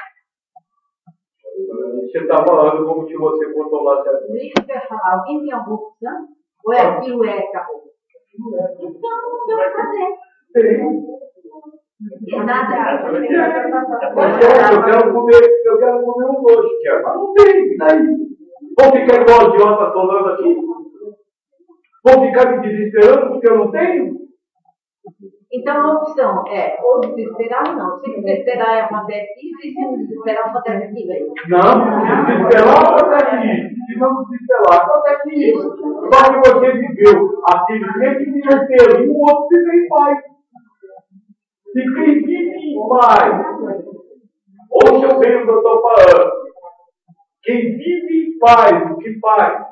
B: forte. Você está falando como se você controlasse a vida.
C: Por isso que eu ia falar, alguém tem alguma opção? Ou é aquilo é acabou? Então, não vai fazer.
B: Tem.
C: E nada.
B: Eu quero comer, eu quero comer um doce, quero, mas não tem, e daí? Vou ficar igual de idiota falando aqui? Vou ficar me desesperando porque eu não tenho?
C: Então a opção é ou desesperar ou não. Se desesperar acontece isso, e se não desesperar acontece aquilo aí.
B: Não, desesperar acontece isso. Se não desesperar acontece isso. Só que você viveu aquele sempre que não teve, o outro se vem em paz. E quem vive em paz, ouça bem o que eu estou falando. Quem vive em paz, o que faz?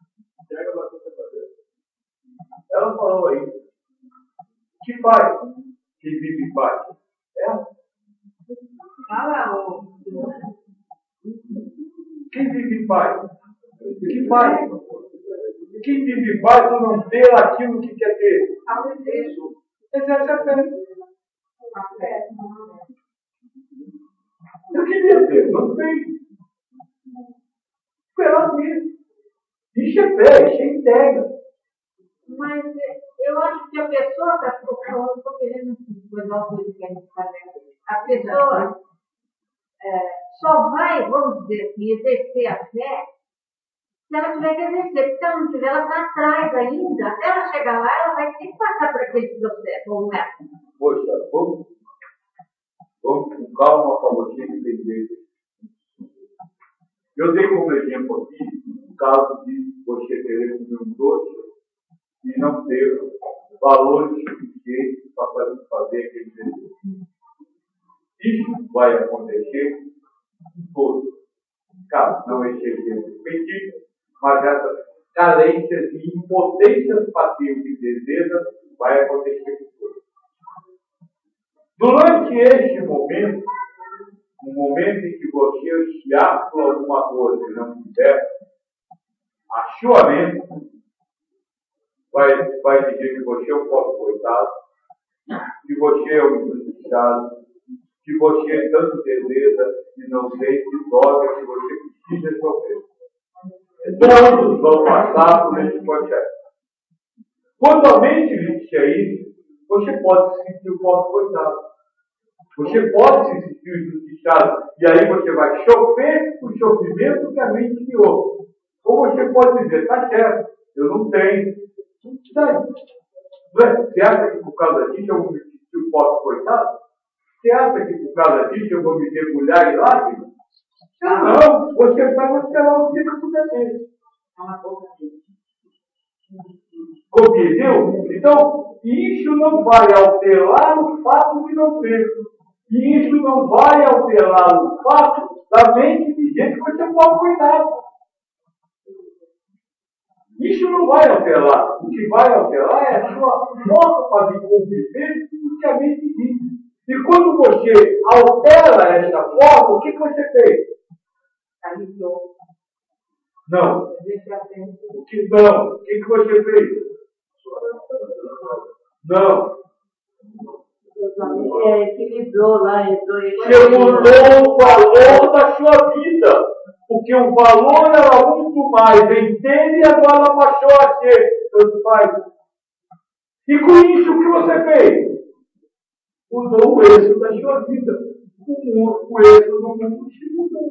B: Ela falou aí. O que faz? Quem vive em paz? Ela.
C: Fala, ô.
B: Quem vive em paz? O que faz? O que te faz tu não ter aquilo que quer ter?
C: A desejo.
B: Exerce a fé.
C: A fé.
B: Eu queria ter, não tem. Esperar mesmo. Isso é fé, isso é entrega.
E: Mas eu acho que a pessoa está procurando, estou querendo coisar uma coisa que a gente faz. A pessoa é, só vai, vamos dizer assim, exercer a fé se ela tiver que exercer. Porque se ela não tiver, ela está atrás ainda. Até ela chegar lá, ela vai ter que passar por aquele processo, ou não é?
B: Poxa, vamos, vamos com calma para você entender. Eu dei como exemplo aqui o caso de você querer comer um doce e não ter valores suficientes para fazer aquele desejo. Isso vai acontecer em todos. Caso não exceder o específico, mas essas carências e impotências para ter o que deseja vai acontecer em todos. Durante este momento, no momento em que você se acha por alguma coisa e não quiser, a sua mente vai, vai dizer que você é um pobre coitado, que você é um injustiçado, que você tanto deseja e não sente droga que você precisa sofrer. Todos vão passar por esse processo. Quando a mente lhe disser isso, você pode se sentir um pobre coitado. Você pode se sentir injustiçado. E aí você vai sofrer o sofrimento que a mente criou. Ou você pode dizer, tá certo, eu não tenho. Você acha que por causa disso eu vou me sentir um pobre coitado? Você acha que por causa disso eu vou me mergulhar em lágrimas? Não, você vai esperar o dia que tudo é dele. Compreendeu? Então, isso não vai alterar o fato de não ter. E isso não vai alterar o fato da mente de gente que você pode cuidar. Isso não vai alterar. O que vai alterar é a sua forma de conviver com o que a mente diz. E quando você altera essa forma, o que, que você fez?
C: Aliviou.
B: Não. O que não? O que, que você fez? Não.
E: É, equilibrou lá, entrou em.
B: Você mudou o valor da sua vida. Porque o valor era muito mais em ter e agora passou a ser. Tanto faz. E com isso, o que você fez? Mudou o eixo da sua vida. O, o eixo do mundo se mudou.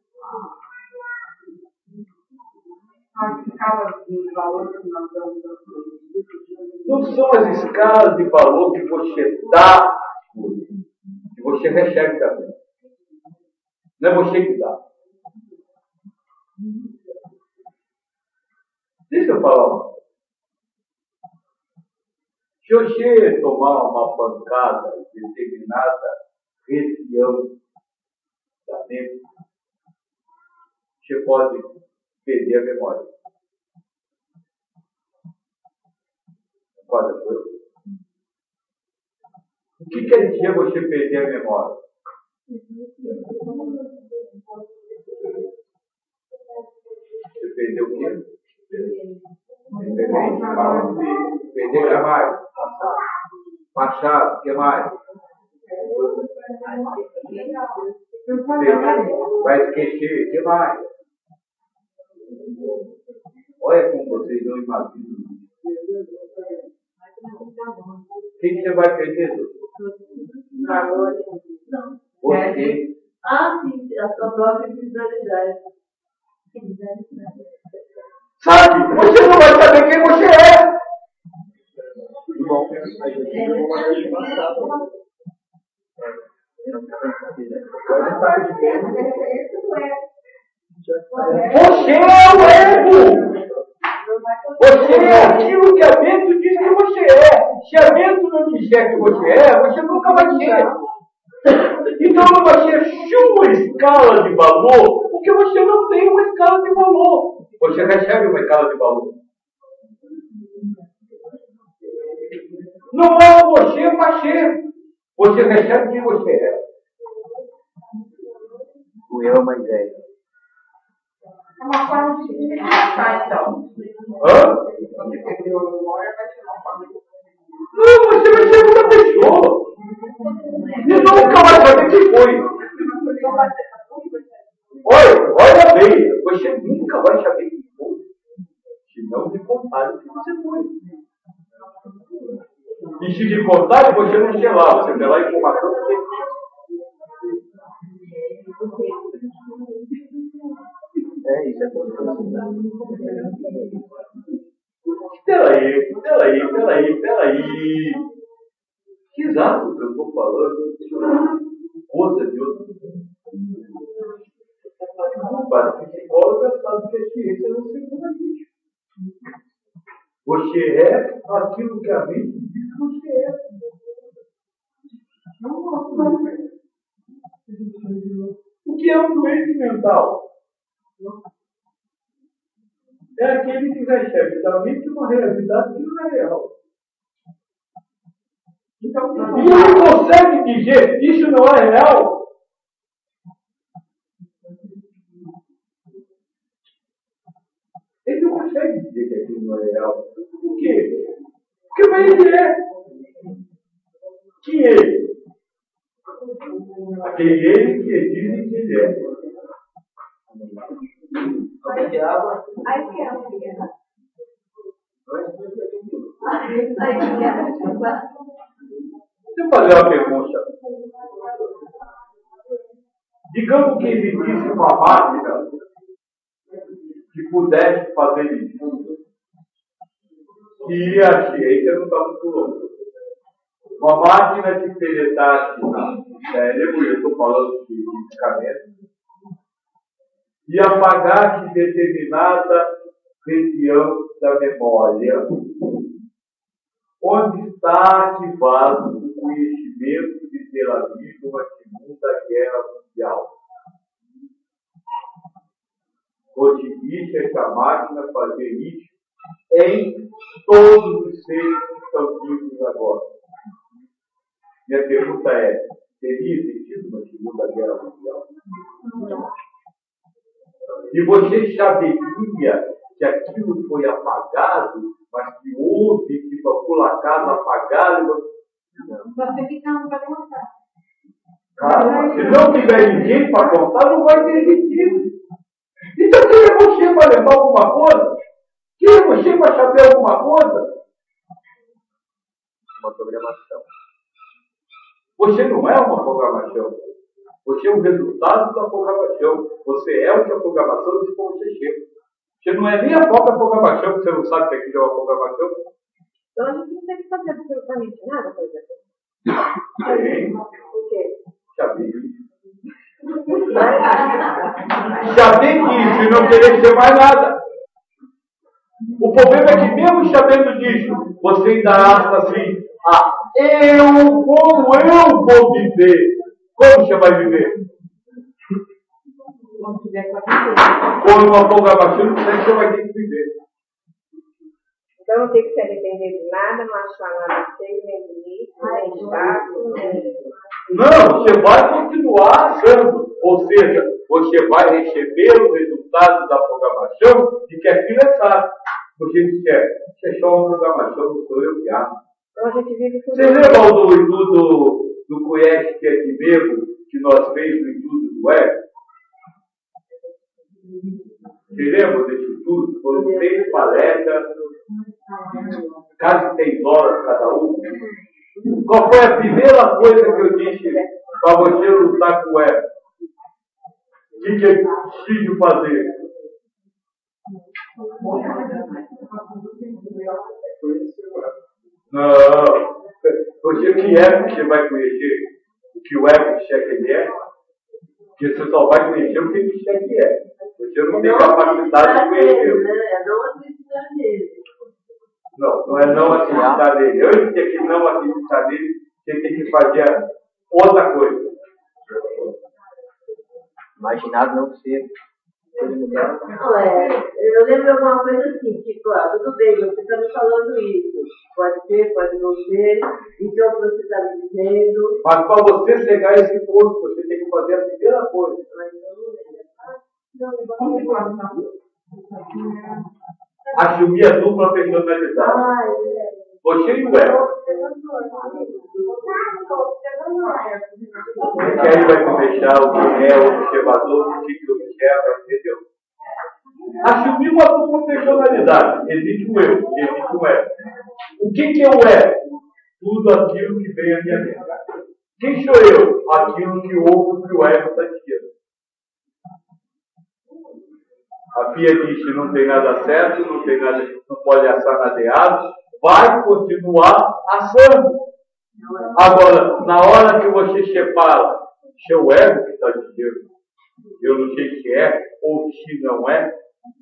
C: As escalas de valor que nós damos às coisas.
B: Não são as escalas de valor que você dá, que você recebe também. Não é você que dá. Deixa eu falar uma coisa. Se você tomar uma pancada em determinada região da mente, você pode perder a memória. Concorda com eu? O que quer dizer você perder a memória? Você perdeu o quê? Perder o que mais? Passado, o que mais? Vai esquecer, o que mais? Olha como vocês não imaginam. O que, que você vai perder? Você.
E: Ah, sim, a sua própria individualidade.
B: Sabe? Você não vai saber quem você é.
A: Bom, a gente viu uma vez passada.
B: Você é o ego. Você é aquilo que a mente diz que você é. Se a mente não disser que você é, você nunca vai ser. Então não vai ser sua escala de valor, porque você não tem uma escala de valor. Você recebe uma escala de valor. Não é você para ser. Você recebe quem você é.
A: O eu é uma ideia.
C: É uma forma de identificar, então.
B: Hã? Não, você vai ser outra pessoa. E nunca vai saber quem foi. Olha, olha bem, você nunca vai saber quem foi. Se não me contarem que você foi. E se te contarem, você não sei lá, você vê lá a informação do que
A: É, isso é tudo.
B: Peraí, peraí, peraí, peraí. Que exato que eu estou falando? Coisa de outra. O psicólogo sabe que a ciência não se muda isso. Você é aquilo que a mente diz que você é. O que é um doente mental? É aquele que recebe da mente uma realidade que não é real. Então, e ele consegue dizer isso não é real? Ele não consegue dizer que aquilo não é real. Por quê? Porque mas ele é. Que ele? Aquele ele que dizem que ele é.
E: Aí que é água.
B: Deixa eu fazer uma pergunta. Digamos que existisse uma máquina que pudesse fazer isso. E a ciência não está muito longe. Uma máquina que penetrasse no cérebro, eu estou falando de medicamento, e apagasse determinada região da memória, onde está ativado o conhecimento de ter havido uma Segunda Guerra Mundial. Conseguisse essa máquina fazer isso em todos os seres que estão vivos agora. Minha pergunta é, teria existido uma Segunda Guerra Mundial? Não. E você saberia que aquilo foi apagado, mas que houve que por acaso apagaram?
E: Você fica um para contar.
B: Cara, se não tiver ninguém para contar, não vai ter existido. Então quem é você para levar alguma coisa? Quem é você para saber alguma coisa?
A: Uma programação.
B: Você não é uma programação. Você é o resultado da programação. Você é o que a programação diz para você ser. Você não é nem a própria programação, porque você não sabe que aquilo é uma programação.
F: Então a gente não tem que fazer absolutamente nada, por exemplo.
B: Tem.
F: Por quê?
B: Já vi isso. Já tem isso e não querer ser mais nada. O problema é que mesmo sabendo disso, você ainda acha assim, ah, eu, como eu vou viver? Como você vai viver? Com uma programação, você vai ter que viver.
F: Então não tem que se arrepender de nada, não achar nada feio, nem bonito, nem chato, nem...
B: Não, você vai continuar sendo. Ou seja, você vai receber o resultado da programação de que aquilo é fato. Você disser, isso é só uma programação, não sou eu que acho.
F: Então a gente vive tudo.
B: Você lembra do estudo do Cueste que é aqui mesmo, que nós fez no estudo do Ego? Você lembra desse estudo? Foram seis palestras, quase seis horas cada um. Qual foi a primeira coisa que eu disse para você lutar com o ego? O que, que é preciso fazer? Não. Você que é que você vai conhecer o que o ego disser que ele é? Porque você só vai conhecer o que ele disser que é. Você não tem capacidade de conhecer. Não, não é não acreditar nele. Antes de que não acreditar nele, você tem que fazer outra coisa.
A: Imaginar não ser.
G: Não, é, eu lembro alguma coisa assim, tipo, ah, tudo bem, você está me falando isso. Pode ser, pode não ser, isso é o que você está me dizendo.
B: Mas para você chegar a esse ponto, você tem que fazer a primeira coisa. Assumir a dupla personalidade. Você e o ego. Que aí vai começar o que é o observador, o que observa, entendeu? Assumir uma dupla personalidade. Existe o eu, existe o ego. O que, que é o ego? Tudo aquilo que vem à minha mente. Quem sou eu? Aquilo que ouve o que o ego está dizendo. A Pia diz que não tem nada certo, não tem nada, não pode assar nada errado, vai continuar assando. Agora, na hora que você separa, seu ego que está dizendo, eu não sei se é ou se não é,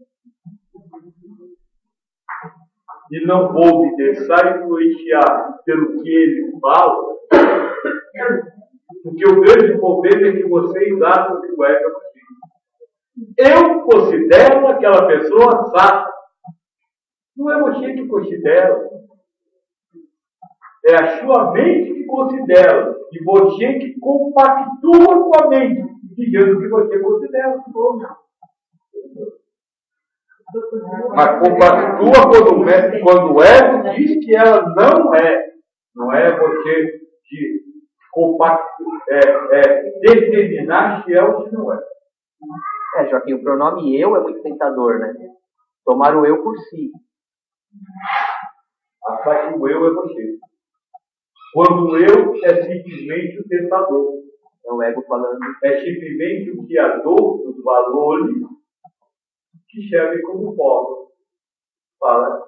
B: e não vou me deixar influenciar pelo que ele fala, porque o grande problema é que vocês acham que o ego é possível. Eu considero aquela pessoa santa. Não é você que considera. É a sua mente que considera. E você que compactua com a mente, dizendo que você considera. Ou não. Mas compactua quando, quando o ego diz que ela não é. Não é você de compactua, é, é, determinar se é ou se não é.
H: É, Joaquim, o pronome eu é muito tentador, né? Tomar o eu por si.
B: Achar que o eu é você. Quando o eu é simplesmente o tentador.
H: É o ego falando.
B: É simplesmente o criador dos valores que serve como polo. Fala.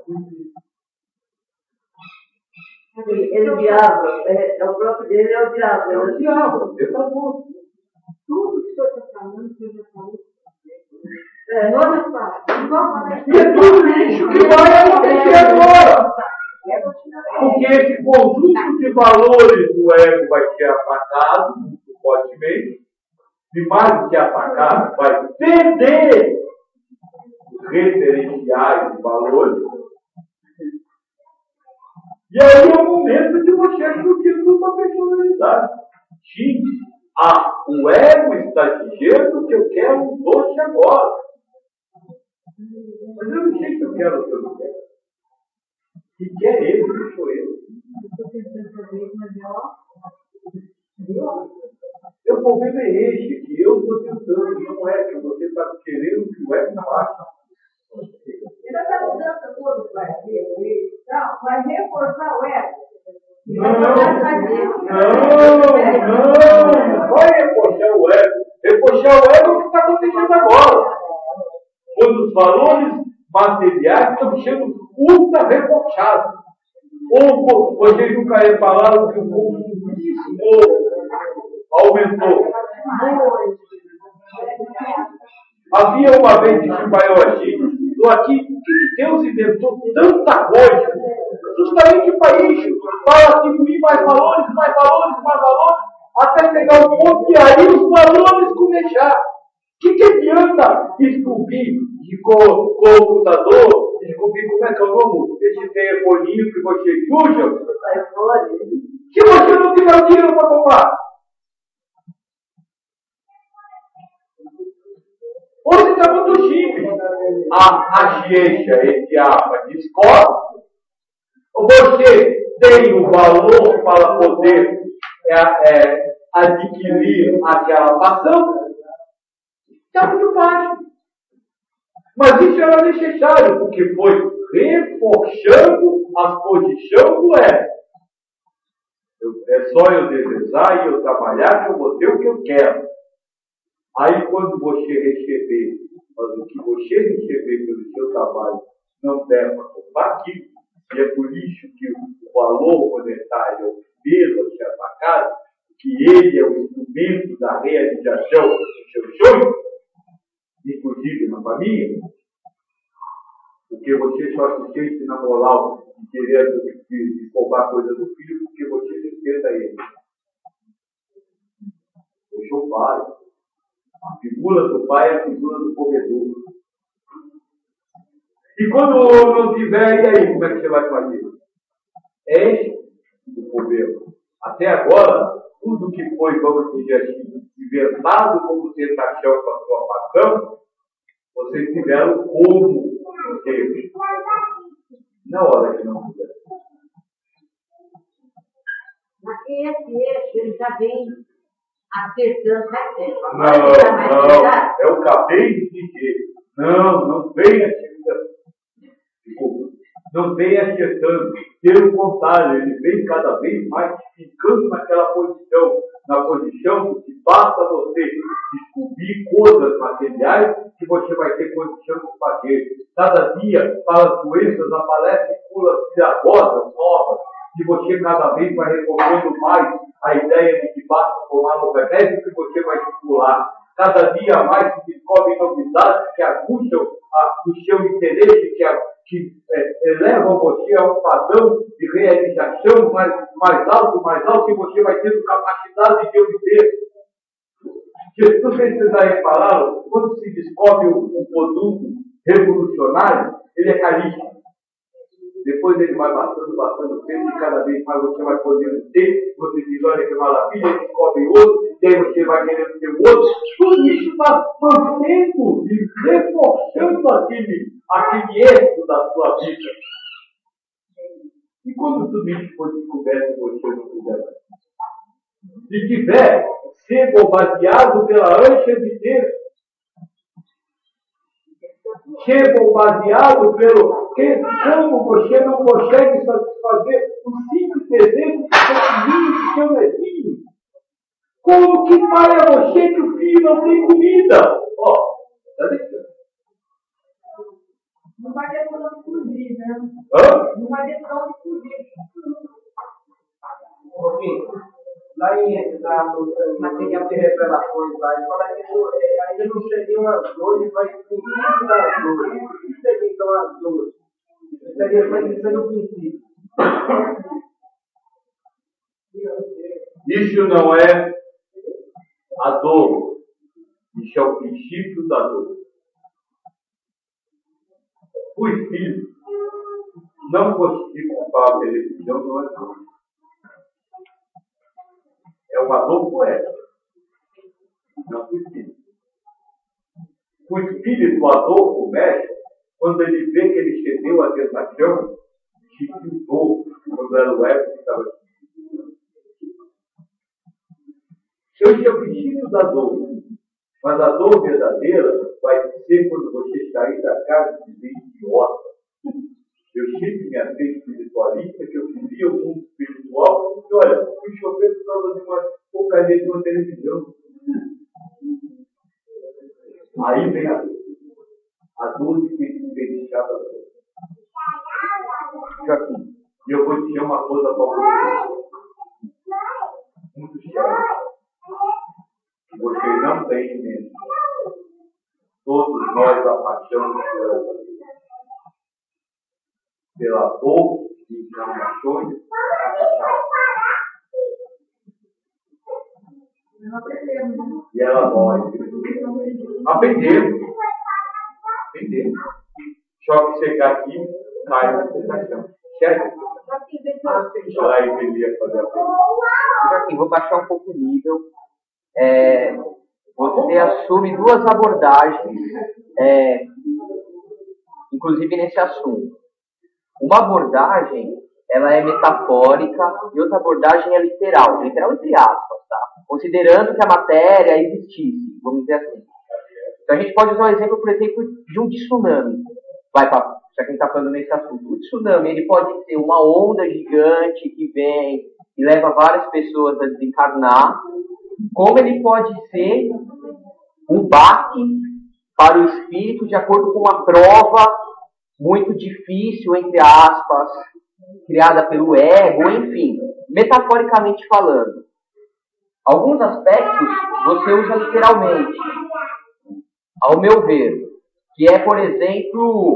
G: Ele é o diabo. É, é o próprio dele, é o diabo.
B: É o diabo, é o tentador.
E: Tudo que o senhor está falando, o senhor já falou. É, todas falam.
B: E é tudo isso que vai acontecer agora. Porque esse conjunto de valores do ego vai ser atacado muito fortemente, e mais do que atacado, vai perder os referenciais de valores. E aí é o momento de você explodir sua personalidade. Sim, ah, o ego está dizendo que eu quero um doce agora. Mas eu não sei se eu quero o que eu não quero. Que quer ele, não sou eu. O problema é este, que eu estou tentando, não é que você está querendo que o ego faça.
E: Ainda está mudando tudo, vai ser. Não, vai reforçar o ego.
B: Não, não, não, não vai reforçar o ego. Reforçar o ego é o que está acontecendo agora. Quando os valores materiais estão sendo ultra reforçados. Ou vocês nunca falaram que o consumismo aumentou. Havia uma vez que se vai aqui, estou aqui, por que Deus inventou tanta coisa? Justamente para isso, para atribuir mais valores, mais valores, mais valores, até chegar um ponto que aí os valores começar. O que, que adianta descobrir de co computador, descobrir como é que é o nome, esse telefoninho que você usa, se você não tiver dinheiro para comprar? Hoje está muito simples. A, a ciência, entre aspas, descobre. Você tem o valor para poder é, é, adquirir aquela ação. Está muito baixo. Mas isso era necessário, porque foi reforçando a posição do ego. É só eu desejar e eu trabalhar que eu vou ter o que eu quero. Aí quando você receber, mas o que você receber pelo seu trabalho não der para comprar aquilo, e é por isso que o valor monetário é o primeiro a ser atacado, que ele é o instrumento da realização dos seus sonhos, inclusive na família, porque você só se sente na moral de querer de, de roubar coisa do filho porque você sustenta ele. Eu sou pai. A figura do pai é a figura do provedor. E quando não tiver, e aí, como é que você vai fazer? É o problema. Até agora, tudo que foi, vamos dizer assim, inventado como tentação para a sua paixão, vocês tiveram como ser na hora que não puder.
E: Mas esse eixo, ele já vem acertando, vai ter.
B: Não, não, eu acabei de dizer. Não, não vem acertando. Desculpa. Não vem acertando. Pelo contrário, ele vem cada vez mais ficando naquela posição. Na posição que basta você descobrir coisas materiais que você vai ter condição de fazer. Cada dia, para as doenças, aparecem curas milagrosas, novas, que você cada vez vai reforçando mais a ideia de que basta tomar um remédio que você vai circular. Cada dia mais se descobrem novidades que aguçam a, o seu interesse, que, a, que é, elevam você a um padrão de realização mais, mais alto, mais alto, e você vai tendo capacidade de obter. Porque, não sei se vocês já repararam, quando se descobre um, um produto revolucionário, ele é caríssimo. Depois ele vai passando, passando o tempo, e cada vez mais você vai podendo ter, você diz, olha que maravilha, descobre outro, e aí você vai querendo ter outro. Tudo isso está mantendo e reforçando aquele, aquele êxito da sua vida. E quando tudo isso for descoberto, você não puder mais. Se tiver, ser bombardeado pela ânsia de Deus, ser bombardeado pelo que, como você não consegue satisfazer os simples desejos do seu filho e do seu netinho. Como que pai é você que o filho não tem comida? Ó, oh, tá deixando.
C: Não vai ter como fugir, né?
B: Hã?
C: Não vai ter como fugir.
D: Porque lá em na, no material de revelações, lá, ele fala que é, ainda não seriam as dores, mas o princípio das dores. O que seriam então as dores? Isso seria, mas isso é o princípio.
B: Isso não é a dor. Isso é o princípio da dor. O espírito não conseguir comprar a televisão não é dor. É uma dor poética. Não o espírito. O espírito, a dor começa quando ele vê que ele cedeu à tentação, sentiu dor quando era o ego que estava. Esse é o princípio da dor. Mas a dor verdadeira vai ser quando você sair da casa e dizer idiota. Eu sempre me achei espiritualista, que eu vivia o mundo espiritual, e olha, fui chover por causa de uma porcaria de uma televisão. Aí vem a dor. A dor de quem se deixava da dor. Joaquim, e eu vou te dizer uma coisa para você. Muito sério. Você não tem medo. Todos nós apaixonamos pela dor. Pela dor de encarnações, e ela dói. Aprendemos. Aprendemos. Só que chegar aqui, cai na tentação. Certo? Chorar e queria fazer a pergunta.
H: Joaquim, vou baixar um pouco o nível. É, você assume duas abordagens, é, inclusive nesse assunto. Uma abordagem, ela é metafórica, e outra abordagem é literal. Literal entre aspas, tá? Considerando que a matéria existisse, vamos dizer assim. Então a gente pode usar um exemplo, por exemplo, de um tsunami. Vai para já quem está falando nesse assunto. O tsunami, ele pode ser uma onda gigante que vem e leva várias pessoas a desencarnar, como ele pode ser um baque para o espírito de acordo com uma prova muito difícil, entre aspas, criada pelo ego, enfim, metaforicamente falando. Alguns aspectos você usa literalmente, ao meu ver, que é, por exemplo,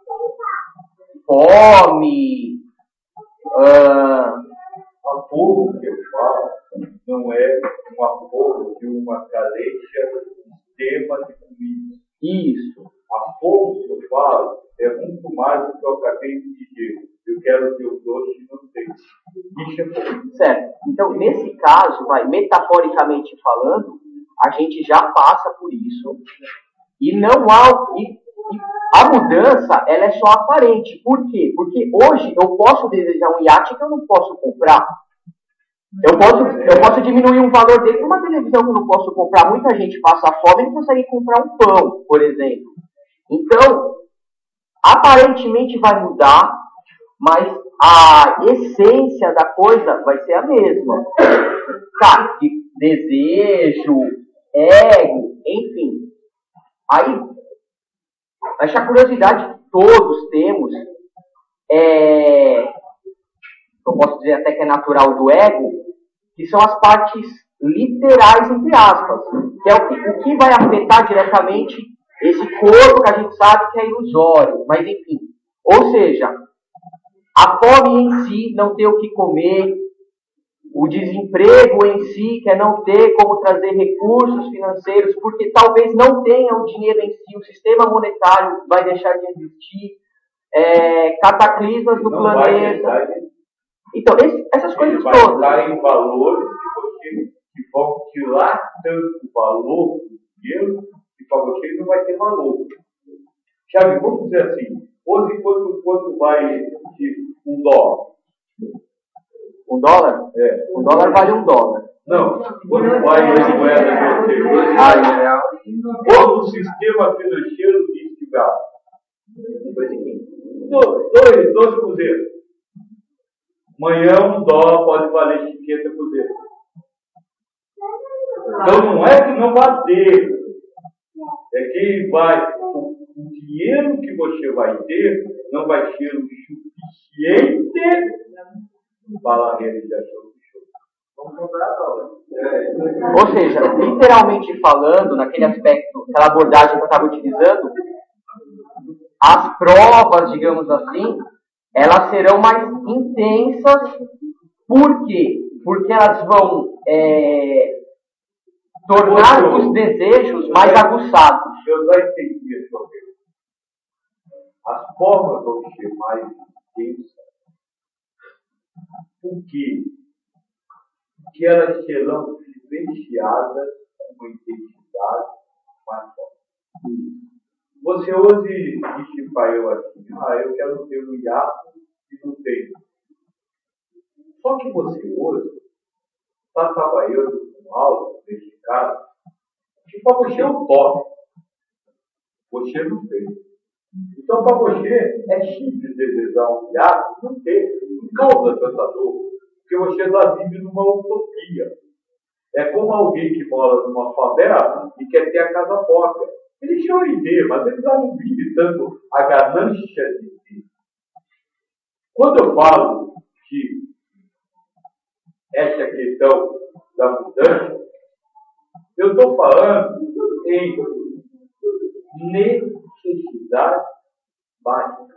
H: fome, uh,
B: afogo que eu falo não é um afogo de uma carência extrema de comida.
H: Isso.
B: Afogo que eu falo é muito mais do que eu acabei de dizer. Eu quero ter o doce e não tenho. Isso é fome.
H: Certo. Então, nesse caso, vai, metaforicamente falando, a gente já passa por isso. E não há. E, e A mudança, ela é só aparente. Por quê? Porque hoje eu posso desejar um iate que eu não posso comprar. Eu posso, eu posso diminuir o valor dele por uma televisão que eu não posso comprar. Muita gente passa fome e não consegue comprar um pão, por exemplo. Então, aparentemente vai mudar, mas a essência da coisa vai ser a mesma. Tá, de desejo, ego, enfim. Aí, acho que a curiosidade que todos temos, é, eu posso dizer até que é natural do ego, que são as partes literais, entre aspas, que é o que, o que vai afetar diretamente esse corpo que a gente sabe que é ilusório, mas enfim. Ou seja, a fome em si, não ter o que comer, o desemprego em si, que é não ter como trazer recursos financeiros, porque talvez não tenha o dinheiro em si, o sistema monetário vai deixar de existir, é, cataclismas no
B: não
H: planeta.
B: Vai deixar,
H: então, esse, essas coisas
B: vai
H: todas.
B: Vai estar em valores que, você, que vão tirar tanto valor do dinheiro que para você não vai ter valor. Sabe, vamos dizer assim, hoje quanto, quanto vai um dólar?
H: Um dólar?
B: É.
H: Um dólar vale um dólar.
B: Não, quanto vai a moeda de você?
H: Ah, real.
B: Todo o sistema financeiro diz que vale. Dois, dois cruzeiros. Amanhã um dólar pode valer cinquenta cruzeiros. Então não é que não vai ter. É que vai, o, o dinheiro que você vai ter não vai ser o suficiente para a realização do show. Vamos comprar dólar. É.
H: Ou seja, literalmente falando, naquele aspecto, aquela abordagem que eu estava utilizando, as provas, digamos assim, elas serão mais intensas. Por quê? Porque elas vão é, tornar Poxa, os desejos mais já, aguçados.
B: Eu já entendi a sua pergunta. As formas vão ser mais intensas. Por quê? Porque elas serão vivenciadas com uma intensidade mais forte. Você hoje disse para eu assim, ah, eu quero ter um iate e não tenho. Só que você hoje está trabalhando com algo, nesse caso, que para você é um top. Você não tem. Então, para você, é simples desejar um iate e não ter. Não causa tanta dor. Porque você já vive numa utopia. É como alguém que mora numa favela e quer ter a casa própria. Ele tinha uma ideia, mas ele já não vive tanto a ganância de si. Quando eu falo que essa questão da mudança, eu estou falando em necessidade básica.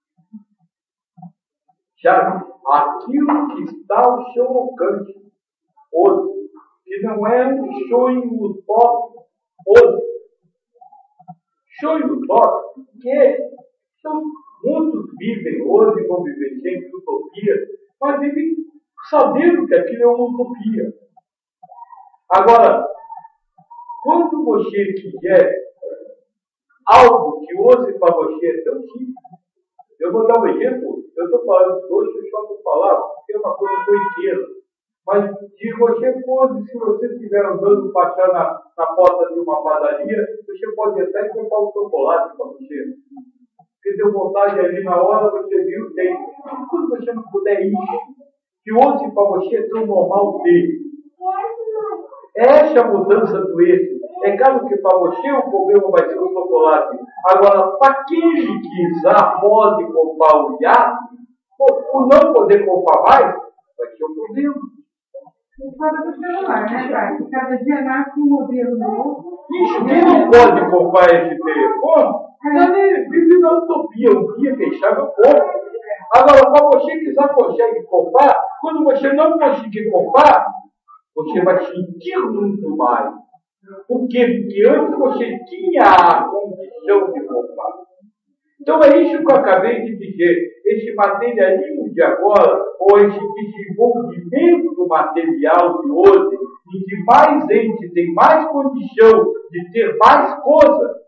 B: Já aquilo que está ao seu alcance hoje, que não é um sonho utópico hoje. Sonho utópico, que são, muitos vivem hoje e vão viver sempre utopia, mas vivem sabendo que aquilo é uma utopia. Agora, quando você quiser algo que hoje para você é tão simples, eu vou dar um exemplo, eu estou falando hoje, eu só vou falar, porque é uma coisa corriqueira. Mas se você fosse, se você estiver andando, passar na, na porta de uma padaria, você pode até comprar um chocolate para você. Porque deu vontade ali na hora, você viu, tem. Quando você não puder ir, que hoje para você é tão normal ter. Essa é a mudança do eixo. É claro que para você o problema vai ser o chocolate. Agora, para aquele que já pode comprar o iate, por não poder comprar mais, vai ser um problema.
C: Fora do celular, né, pai? Cada dia nasce um modelo novo.
B: Isso, quem não pode comprar esse telefone, ele vive na utopia. Um dia, quem sabe, eu compro. Agora, para você que já consegue comprar, quando você não conseguir comprar, você vai sentir muito mais. Por quê? Porque antes você tinha a condição de comprar. Então é isso que eu acabei de dizer. Esse materialismo de agora, ou esse desenvolvimento material de hoje, em que mais gente tem mais condição de ter mais coisas,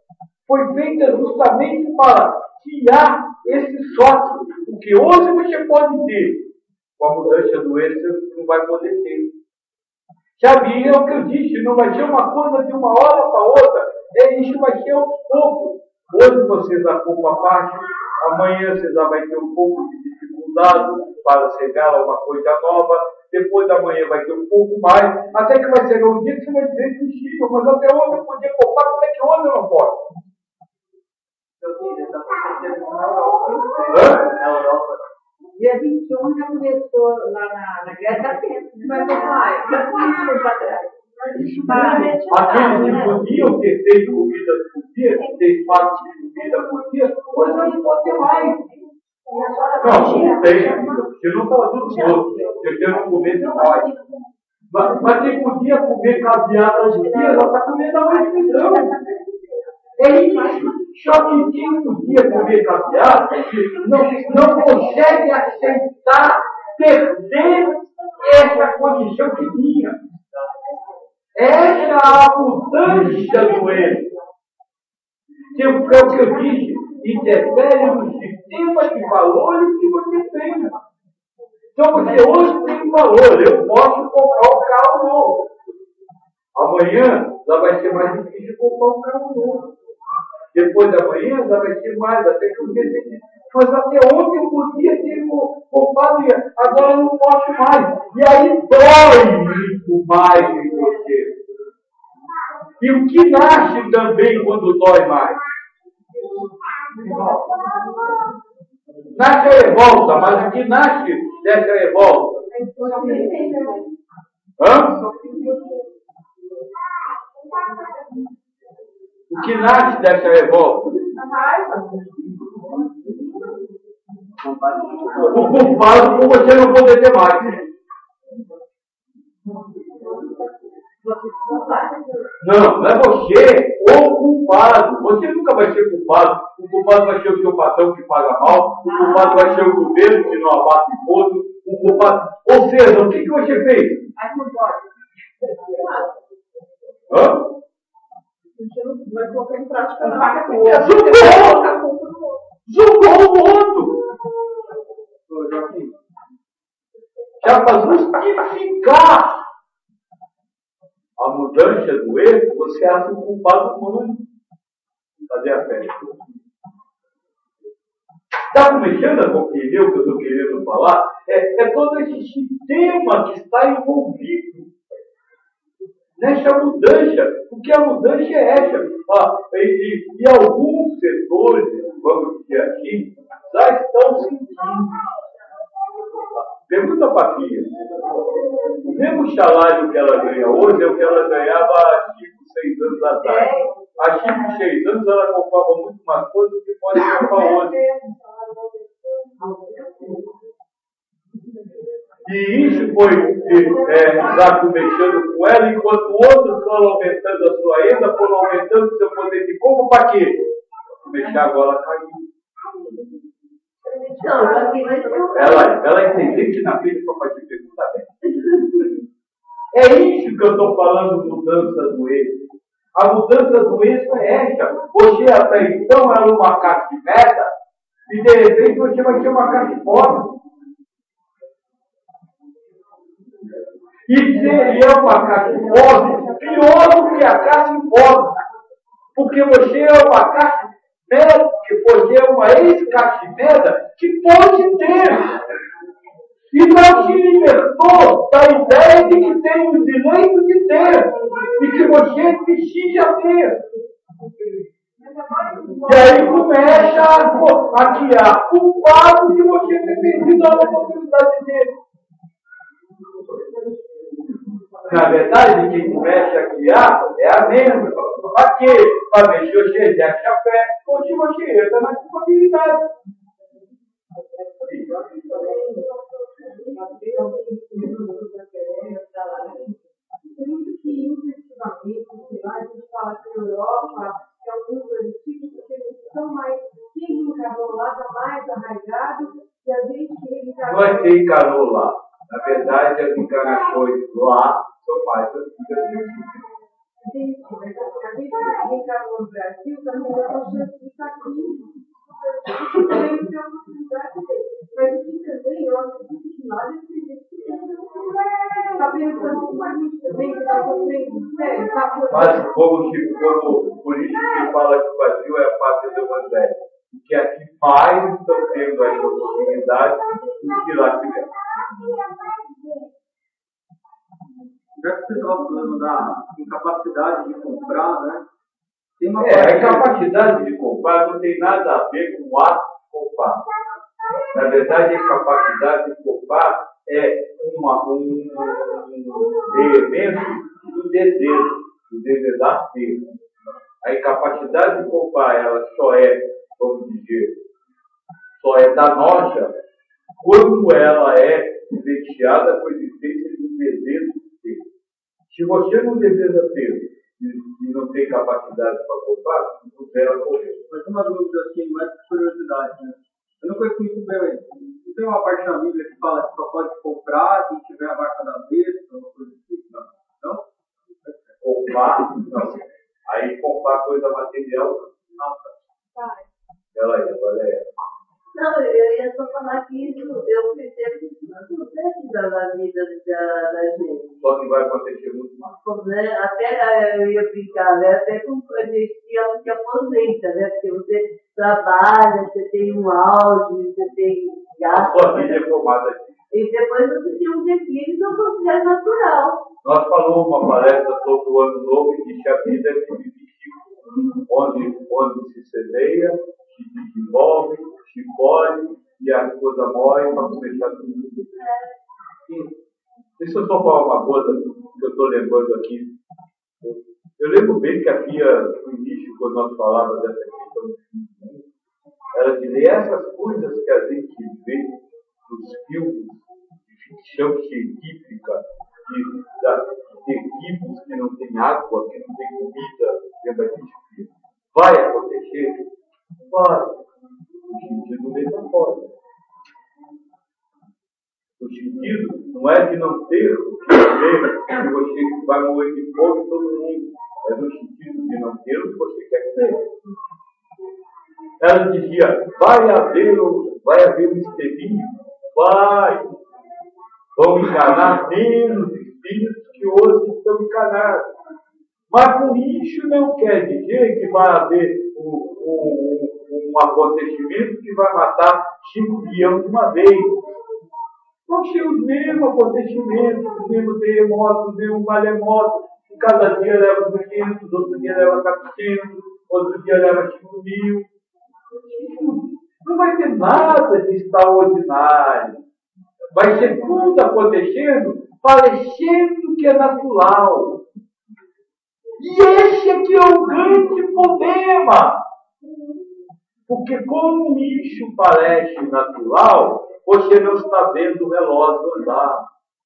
B: foi feita justamente para tirar esse choque. Porque hoje você pode ter, com a mudança do eixo, você não vai poder ter. Sabe, é o que eu disse, não vai ser uma coisa de uma hora para outra. É, isso vai ser aos poucos. Hoje você já pouco a parte, amanhã você já vai ter um pouco de dificuldade para chegar a uma coisa nova, depois da manhã vai ter um pouco mais, até que vai chegar um dia que você vai dizer impossível, mas até onde eu podia comprar, como é que hoje eu não posso?
G: Na Europa. Dia vinte e um já começou lá na, na Grécia, mas não vai, já foi um para trás.
B: Aqueles que podiam ter seis comidas por dia, seis pratos de comida por dia, hoje não pode ter mais. Não, não tem ainda, porque não estava tudo todo. Porque não comer, não vai. Mas, mas quem podia comer caviar hoje em dia, ela está comendo a mais visão. É isso. Só que quem podia comer caviar não, não consegue aceitar perder essa condição que tinha. Essa é a mudança do erro. Que é o que eu disse, interfere no sistema de valores que você tem. Então você hoje tem valor, eu posso comprar um carro novo. Amanhã já vai ser mais difícil comprar um carro novo. Depois da manhã já vai ser mais, até que eu decidi. Mas até ontem eu podia ter comprado, agora eu não posso mais. E aí dói muito mais em você. E o que nasce também quando dói mais? Nasce a revolta, mas o que nasce dessa revolta? Hã? O que nasce dessa revolta? O culpado por você não poder ter mais. Não, não é você o culpado. Você nunca vai ser culpado. O culpado vai ser o seu patrão que paga mal. O culpado vai ser o governo que não abate imposto. O culpado. Ou seja, o que, que você fez? Hã?
F: Vai colocar em prática na
B: vaca com o outro. Julgou o outro. Já para justificar a mudança do erro, você acha o culpado humano. Fazer a festa. Está começando a compreender o que eu estou querendo falar? É, é todo esse sistema que está envolvido nessa mudança. Porque a mudança é essa. Ah, e, e, e alguns setores, vamos dizer assim, já estão sentindo. Pergunta para a filha. O mesmo salário que ela ganha hoje é o que ela ganhava há cinco, seis anos atrás. Há cinco, seis anos ela comprava muito mais coisas do que pode comprar hoje. E isso foi é, já começando com ela, enquanto outros foram aumentando a sua renda, foram aumentando o seu poder de compra, para quê? Para começar agora a cair. Ela, ela entendeu que na frente para fazer pergunta bem. É isso que eu estou falando, mudança do eixo. A mudança do eixo é essa. Você até então era uma caixa de merda e de repente você vai ser uma caixa de pobre. E seria uma caixa de pobre pior do que a caixa de pobre. Porque você é uma caixa de merda, que você é uma ex-caixa de merda que pode ter. E não se libertou da ideia de que tem o direito de ter. E que você precisa ter. E aí começa a, a criar culpado de você ter perdido a oportunidade de ter. Na verdade, quem começa a criar é a mesma. Para quê? Para ver se você exerce a fé ou se você entra na culpabilidade.
C: Por isso que, ultimamente, a gente fala que a Europa, que alguns antigos, eles são mais, quem encarnou lá está mais arraigado, e a gente reencarnou.
B: Não é quem encarnou lá. Na verdade, as encarnações lá são mais antigas.
F: Gente, mas a gente encarnou no Brasil, também dá uma chance de estar aqui. Também tem a oportunidade dele. Mas aqui também, eu acredito que nós acreditamos que está pensando com a gente também, que está sofrendo, sério, está
B: Mas como, como político que fala que o Brasil é a pátria do Evangelho, e que aqui mais estão tendo essa oportunidade do que lá tiveram.
I: Já que você estava falando da incapacidade de comprar, né? Tem uma
B: É, a incapacidade de comprar não tem nada a ver com o ato de comprar. Na verdade, a incapacidade de comprar é uma, um, um elemento do desejo, do desejar ter. A incapacidade de comprar, ela só é, vamos dizer, só é danosa quando ela é evidenciada com a existência de um desejo de ter. Se você não deseja ter e não tem capacidade para comprar, não terá correr.
I: Mas uma dúvida assim, mais de curiosidade, né? Eu não conheço muito bem. Não tem uma parte da Bíblia que fala que só pode comprar se tiver a marca da besta, uma coisa assim? Não? Não?
B: Comprar, não. Aí comprar coisa material, não.
F: Vai.
B: Ela é, ela é.
G: Não, eu ia só falar que isso, eu percebo que isso não acontece na vida da, da gente.
B: Só que vai acontecer muito mais.
G: Né? Até eu ia brincar, né? Até com a gente que se aposenta, né? Porque você trabalha, você tem um auge, você tem gasto.
B: Sua vida é formada disso.
G: E depois você tem um declínio, então você é natural.
B: Nós falamos uma palestra sobre o ano novo e disse a vida é de ciclo, onde, onde se semeia, se desenvolve, se colhe e a coisa morre para começar tudo. Sim. Deixa eu só falar uma coisa que eu estou lembrando aqui. Eu lembro bem que a Pia, no início, quando nós falávamos dessa questão do fim do mundo, ela dizia essas coisas que a gente vê nos filmes de ficção científica, de, de equipes que não tem água, que não tem comida, que vai acontecer? Vai. No sentido metafórico. O sentido não é de não ter o que comer, que você vai morrer de fome todo mundo. É no sentido de não ter o que você quer comer. Ela dizia, vai haver, vai haver um espelhinho? Vai. Vão encarnar menos espíritos que hoje estão encarnados. Mas com isso não quer dizer que vai haver um, um, um acontecimento que vai matar cinco milhões de uma vez. Vão ser os mesmos acontecimentos, os mesmos terremotos, os mesmos maremotos. Cada dia leva duzentos, outro dia leva quatrocentos, outro dia leva cinco mil. Não vai ter nada de extraordinário. Vai ser tudo acontecendo, parecendo que é natural. E esse aqui é o grande problema. Porque como isso parece natural, você não está vendo o relógio andar.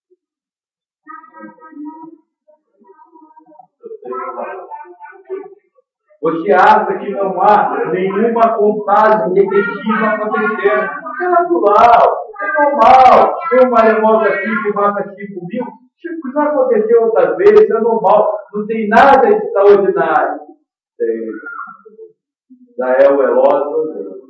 B: Você acha que não há nenhuma contagem regressiva acontecendo. É natural, é normal. Tem um maremoto aqui que mata cinco mil. Isso já aconteceu outras vezes, é normal. Não tem nada de extraordinário. Tem. Já é o relógio.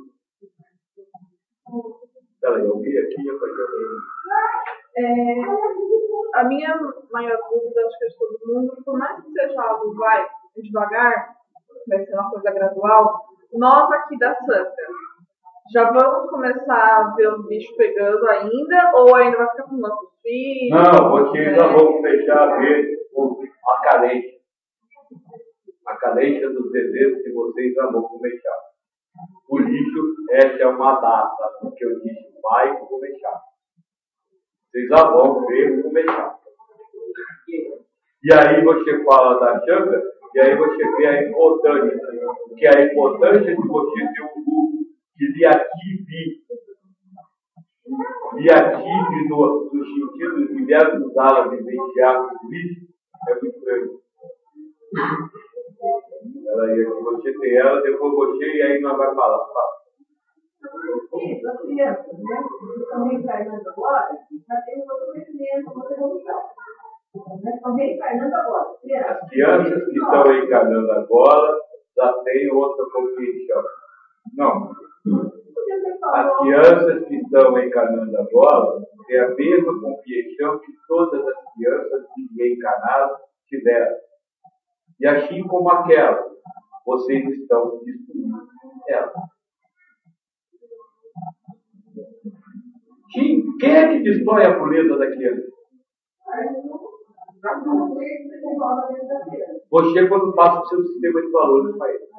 B: Peraí, eu vi aqui, eu falei.
C: É, a minha maior dúvida, acho que é de todo mundo, por mais que seja algo vai devagar, vai ser uma coisa gradual, nós aqui da Santa, já vamos começar a ver os bichos pegando ainda, ou ainda vai ficar com nossos filhos?
B: Não, vocês já vão fechar a ver a carência. A carência dos desejos que vocês já vão começar. Por isso, essa é uma data, porque eu disse, vai começar. Vocês já vão ver começar. E aí você fala da changa, e aí você vê a importância, que é a importância de você ter um grupo que lhe ative, lhe ative no, no sentido de lhe ajudar a vivenciar tudo isso, é muito grande. Ela aí, você tem ela, depois você, e aí nós vamos falar.
F: Isso, as crianças, né? Estão reencarnando agora, já tem um conhecimento, uma evolução. Reencarnando agora.
B: As crianças que estão encarnando agora já têm outra compreensão. Não. As crianças que estão encarnando agora têm a mesma compreensão que todas as crianças que encarnaram tiveram. E assim como aquela, vocês estão destruindo ela. Quem é que destrói a pureza da criança? Você, quando passa o seu sistema de valores para ele.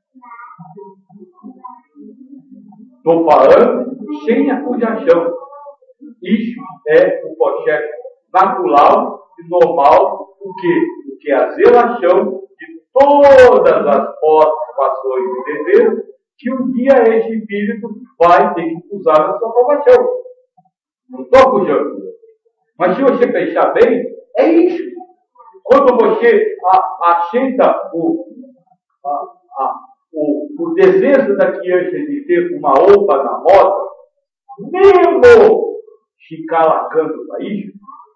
B: Estou falando sem acusação. Isso é o processo natural e normal, o que? O que é a zelação de todas as participações e desejos que um dia esse espírito vai ter que usar na sua formação. Não estou acusando. Mas se você pensar bem, é isso. Quando você aceita o, a, a, o, o desejo da criança de ter uma roupa na moda, mesmo se calacando para isso,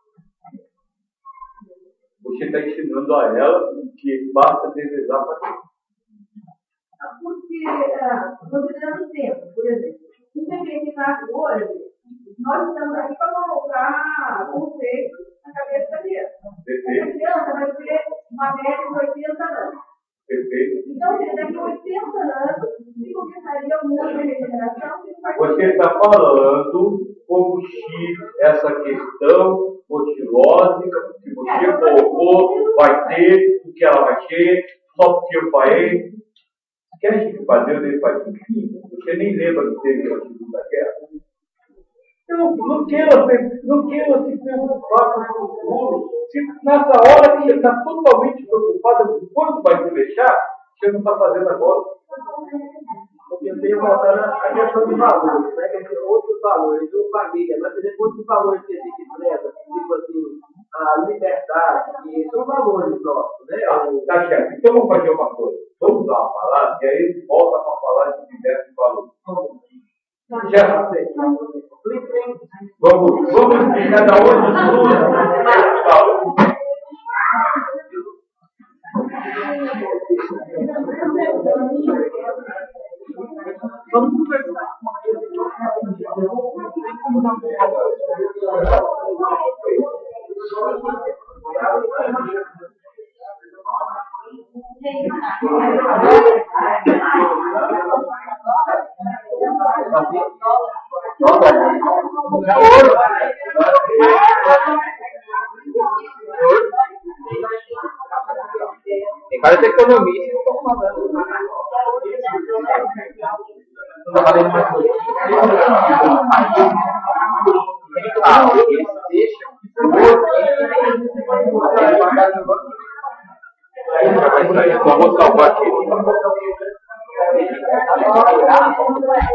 B: você está ensinando a ela que basta desejar para ter.
F: Porque, uh, considerando o tempo, por exemplo, um determinado hoje, nós estamos aqui para colocar conceitos na cabeça da criança. A criança vai ter uma média de oitenta anos.
B: Perfeito.
F: Então, daqui a oitenta anos, se começaria o mundo de regeneração,
B: você está falando como se essa questão fosse lógica, que você colocou, vai ter, o que ela vai ter, só porque eu falei. Esquece que para Deus ele faz enfim. Você nem lembra do tempo da Segunda Guerra. Então, não queira, não queira se preocupar com o futuro. Se nessa hora que você está totalmente preocupada com quando vai te deixar, você não está fazendo agora.
D: Eu tenho voltando a questão de valores, né? Quer dizer, outros valores, ou família, mas por exemplo, outros valores que a gente preza, tipo assim, a liberdade, e são valores nossos, né?
B: Ah, tá certo. Então vamos fazer uma coisa. Vamos dar uma palavra e aí volta para falar de diversos valores. Já sei. Vamos, vamos que cada um estuda valores.
D: Vamos conversar.
H: Tem vários economistas que estão falando. Não falei de mais coisa. Ah, eles deixam.
B: Vamos salvar aqui.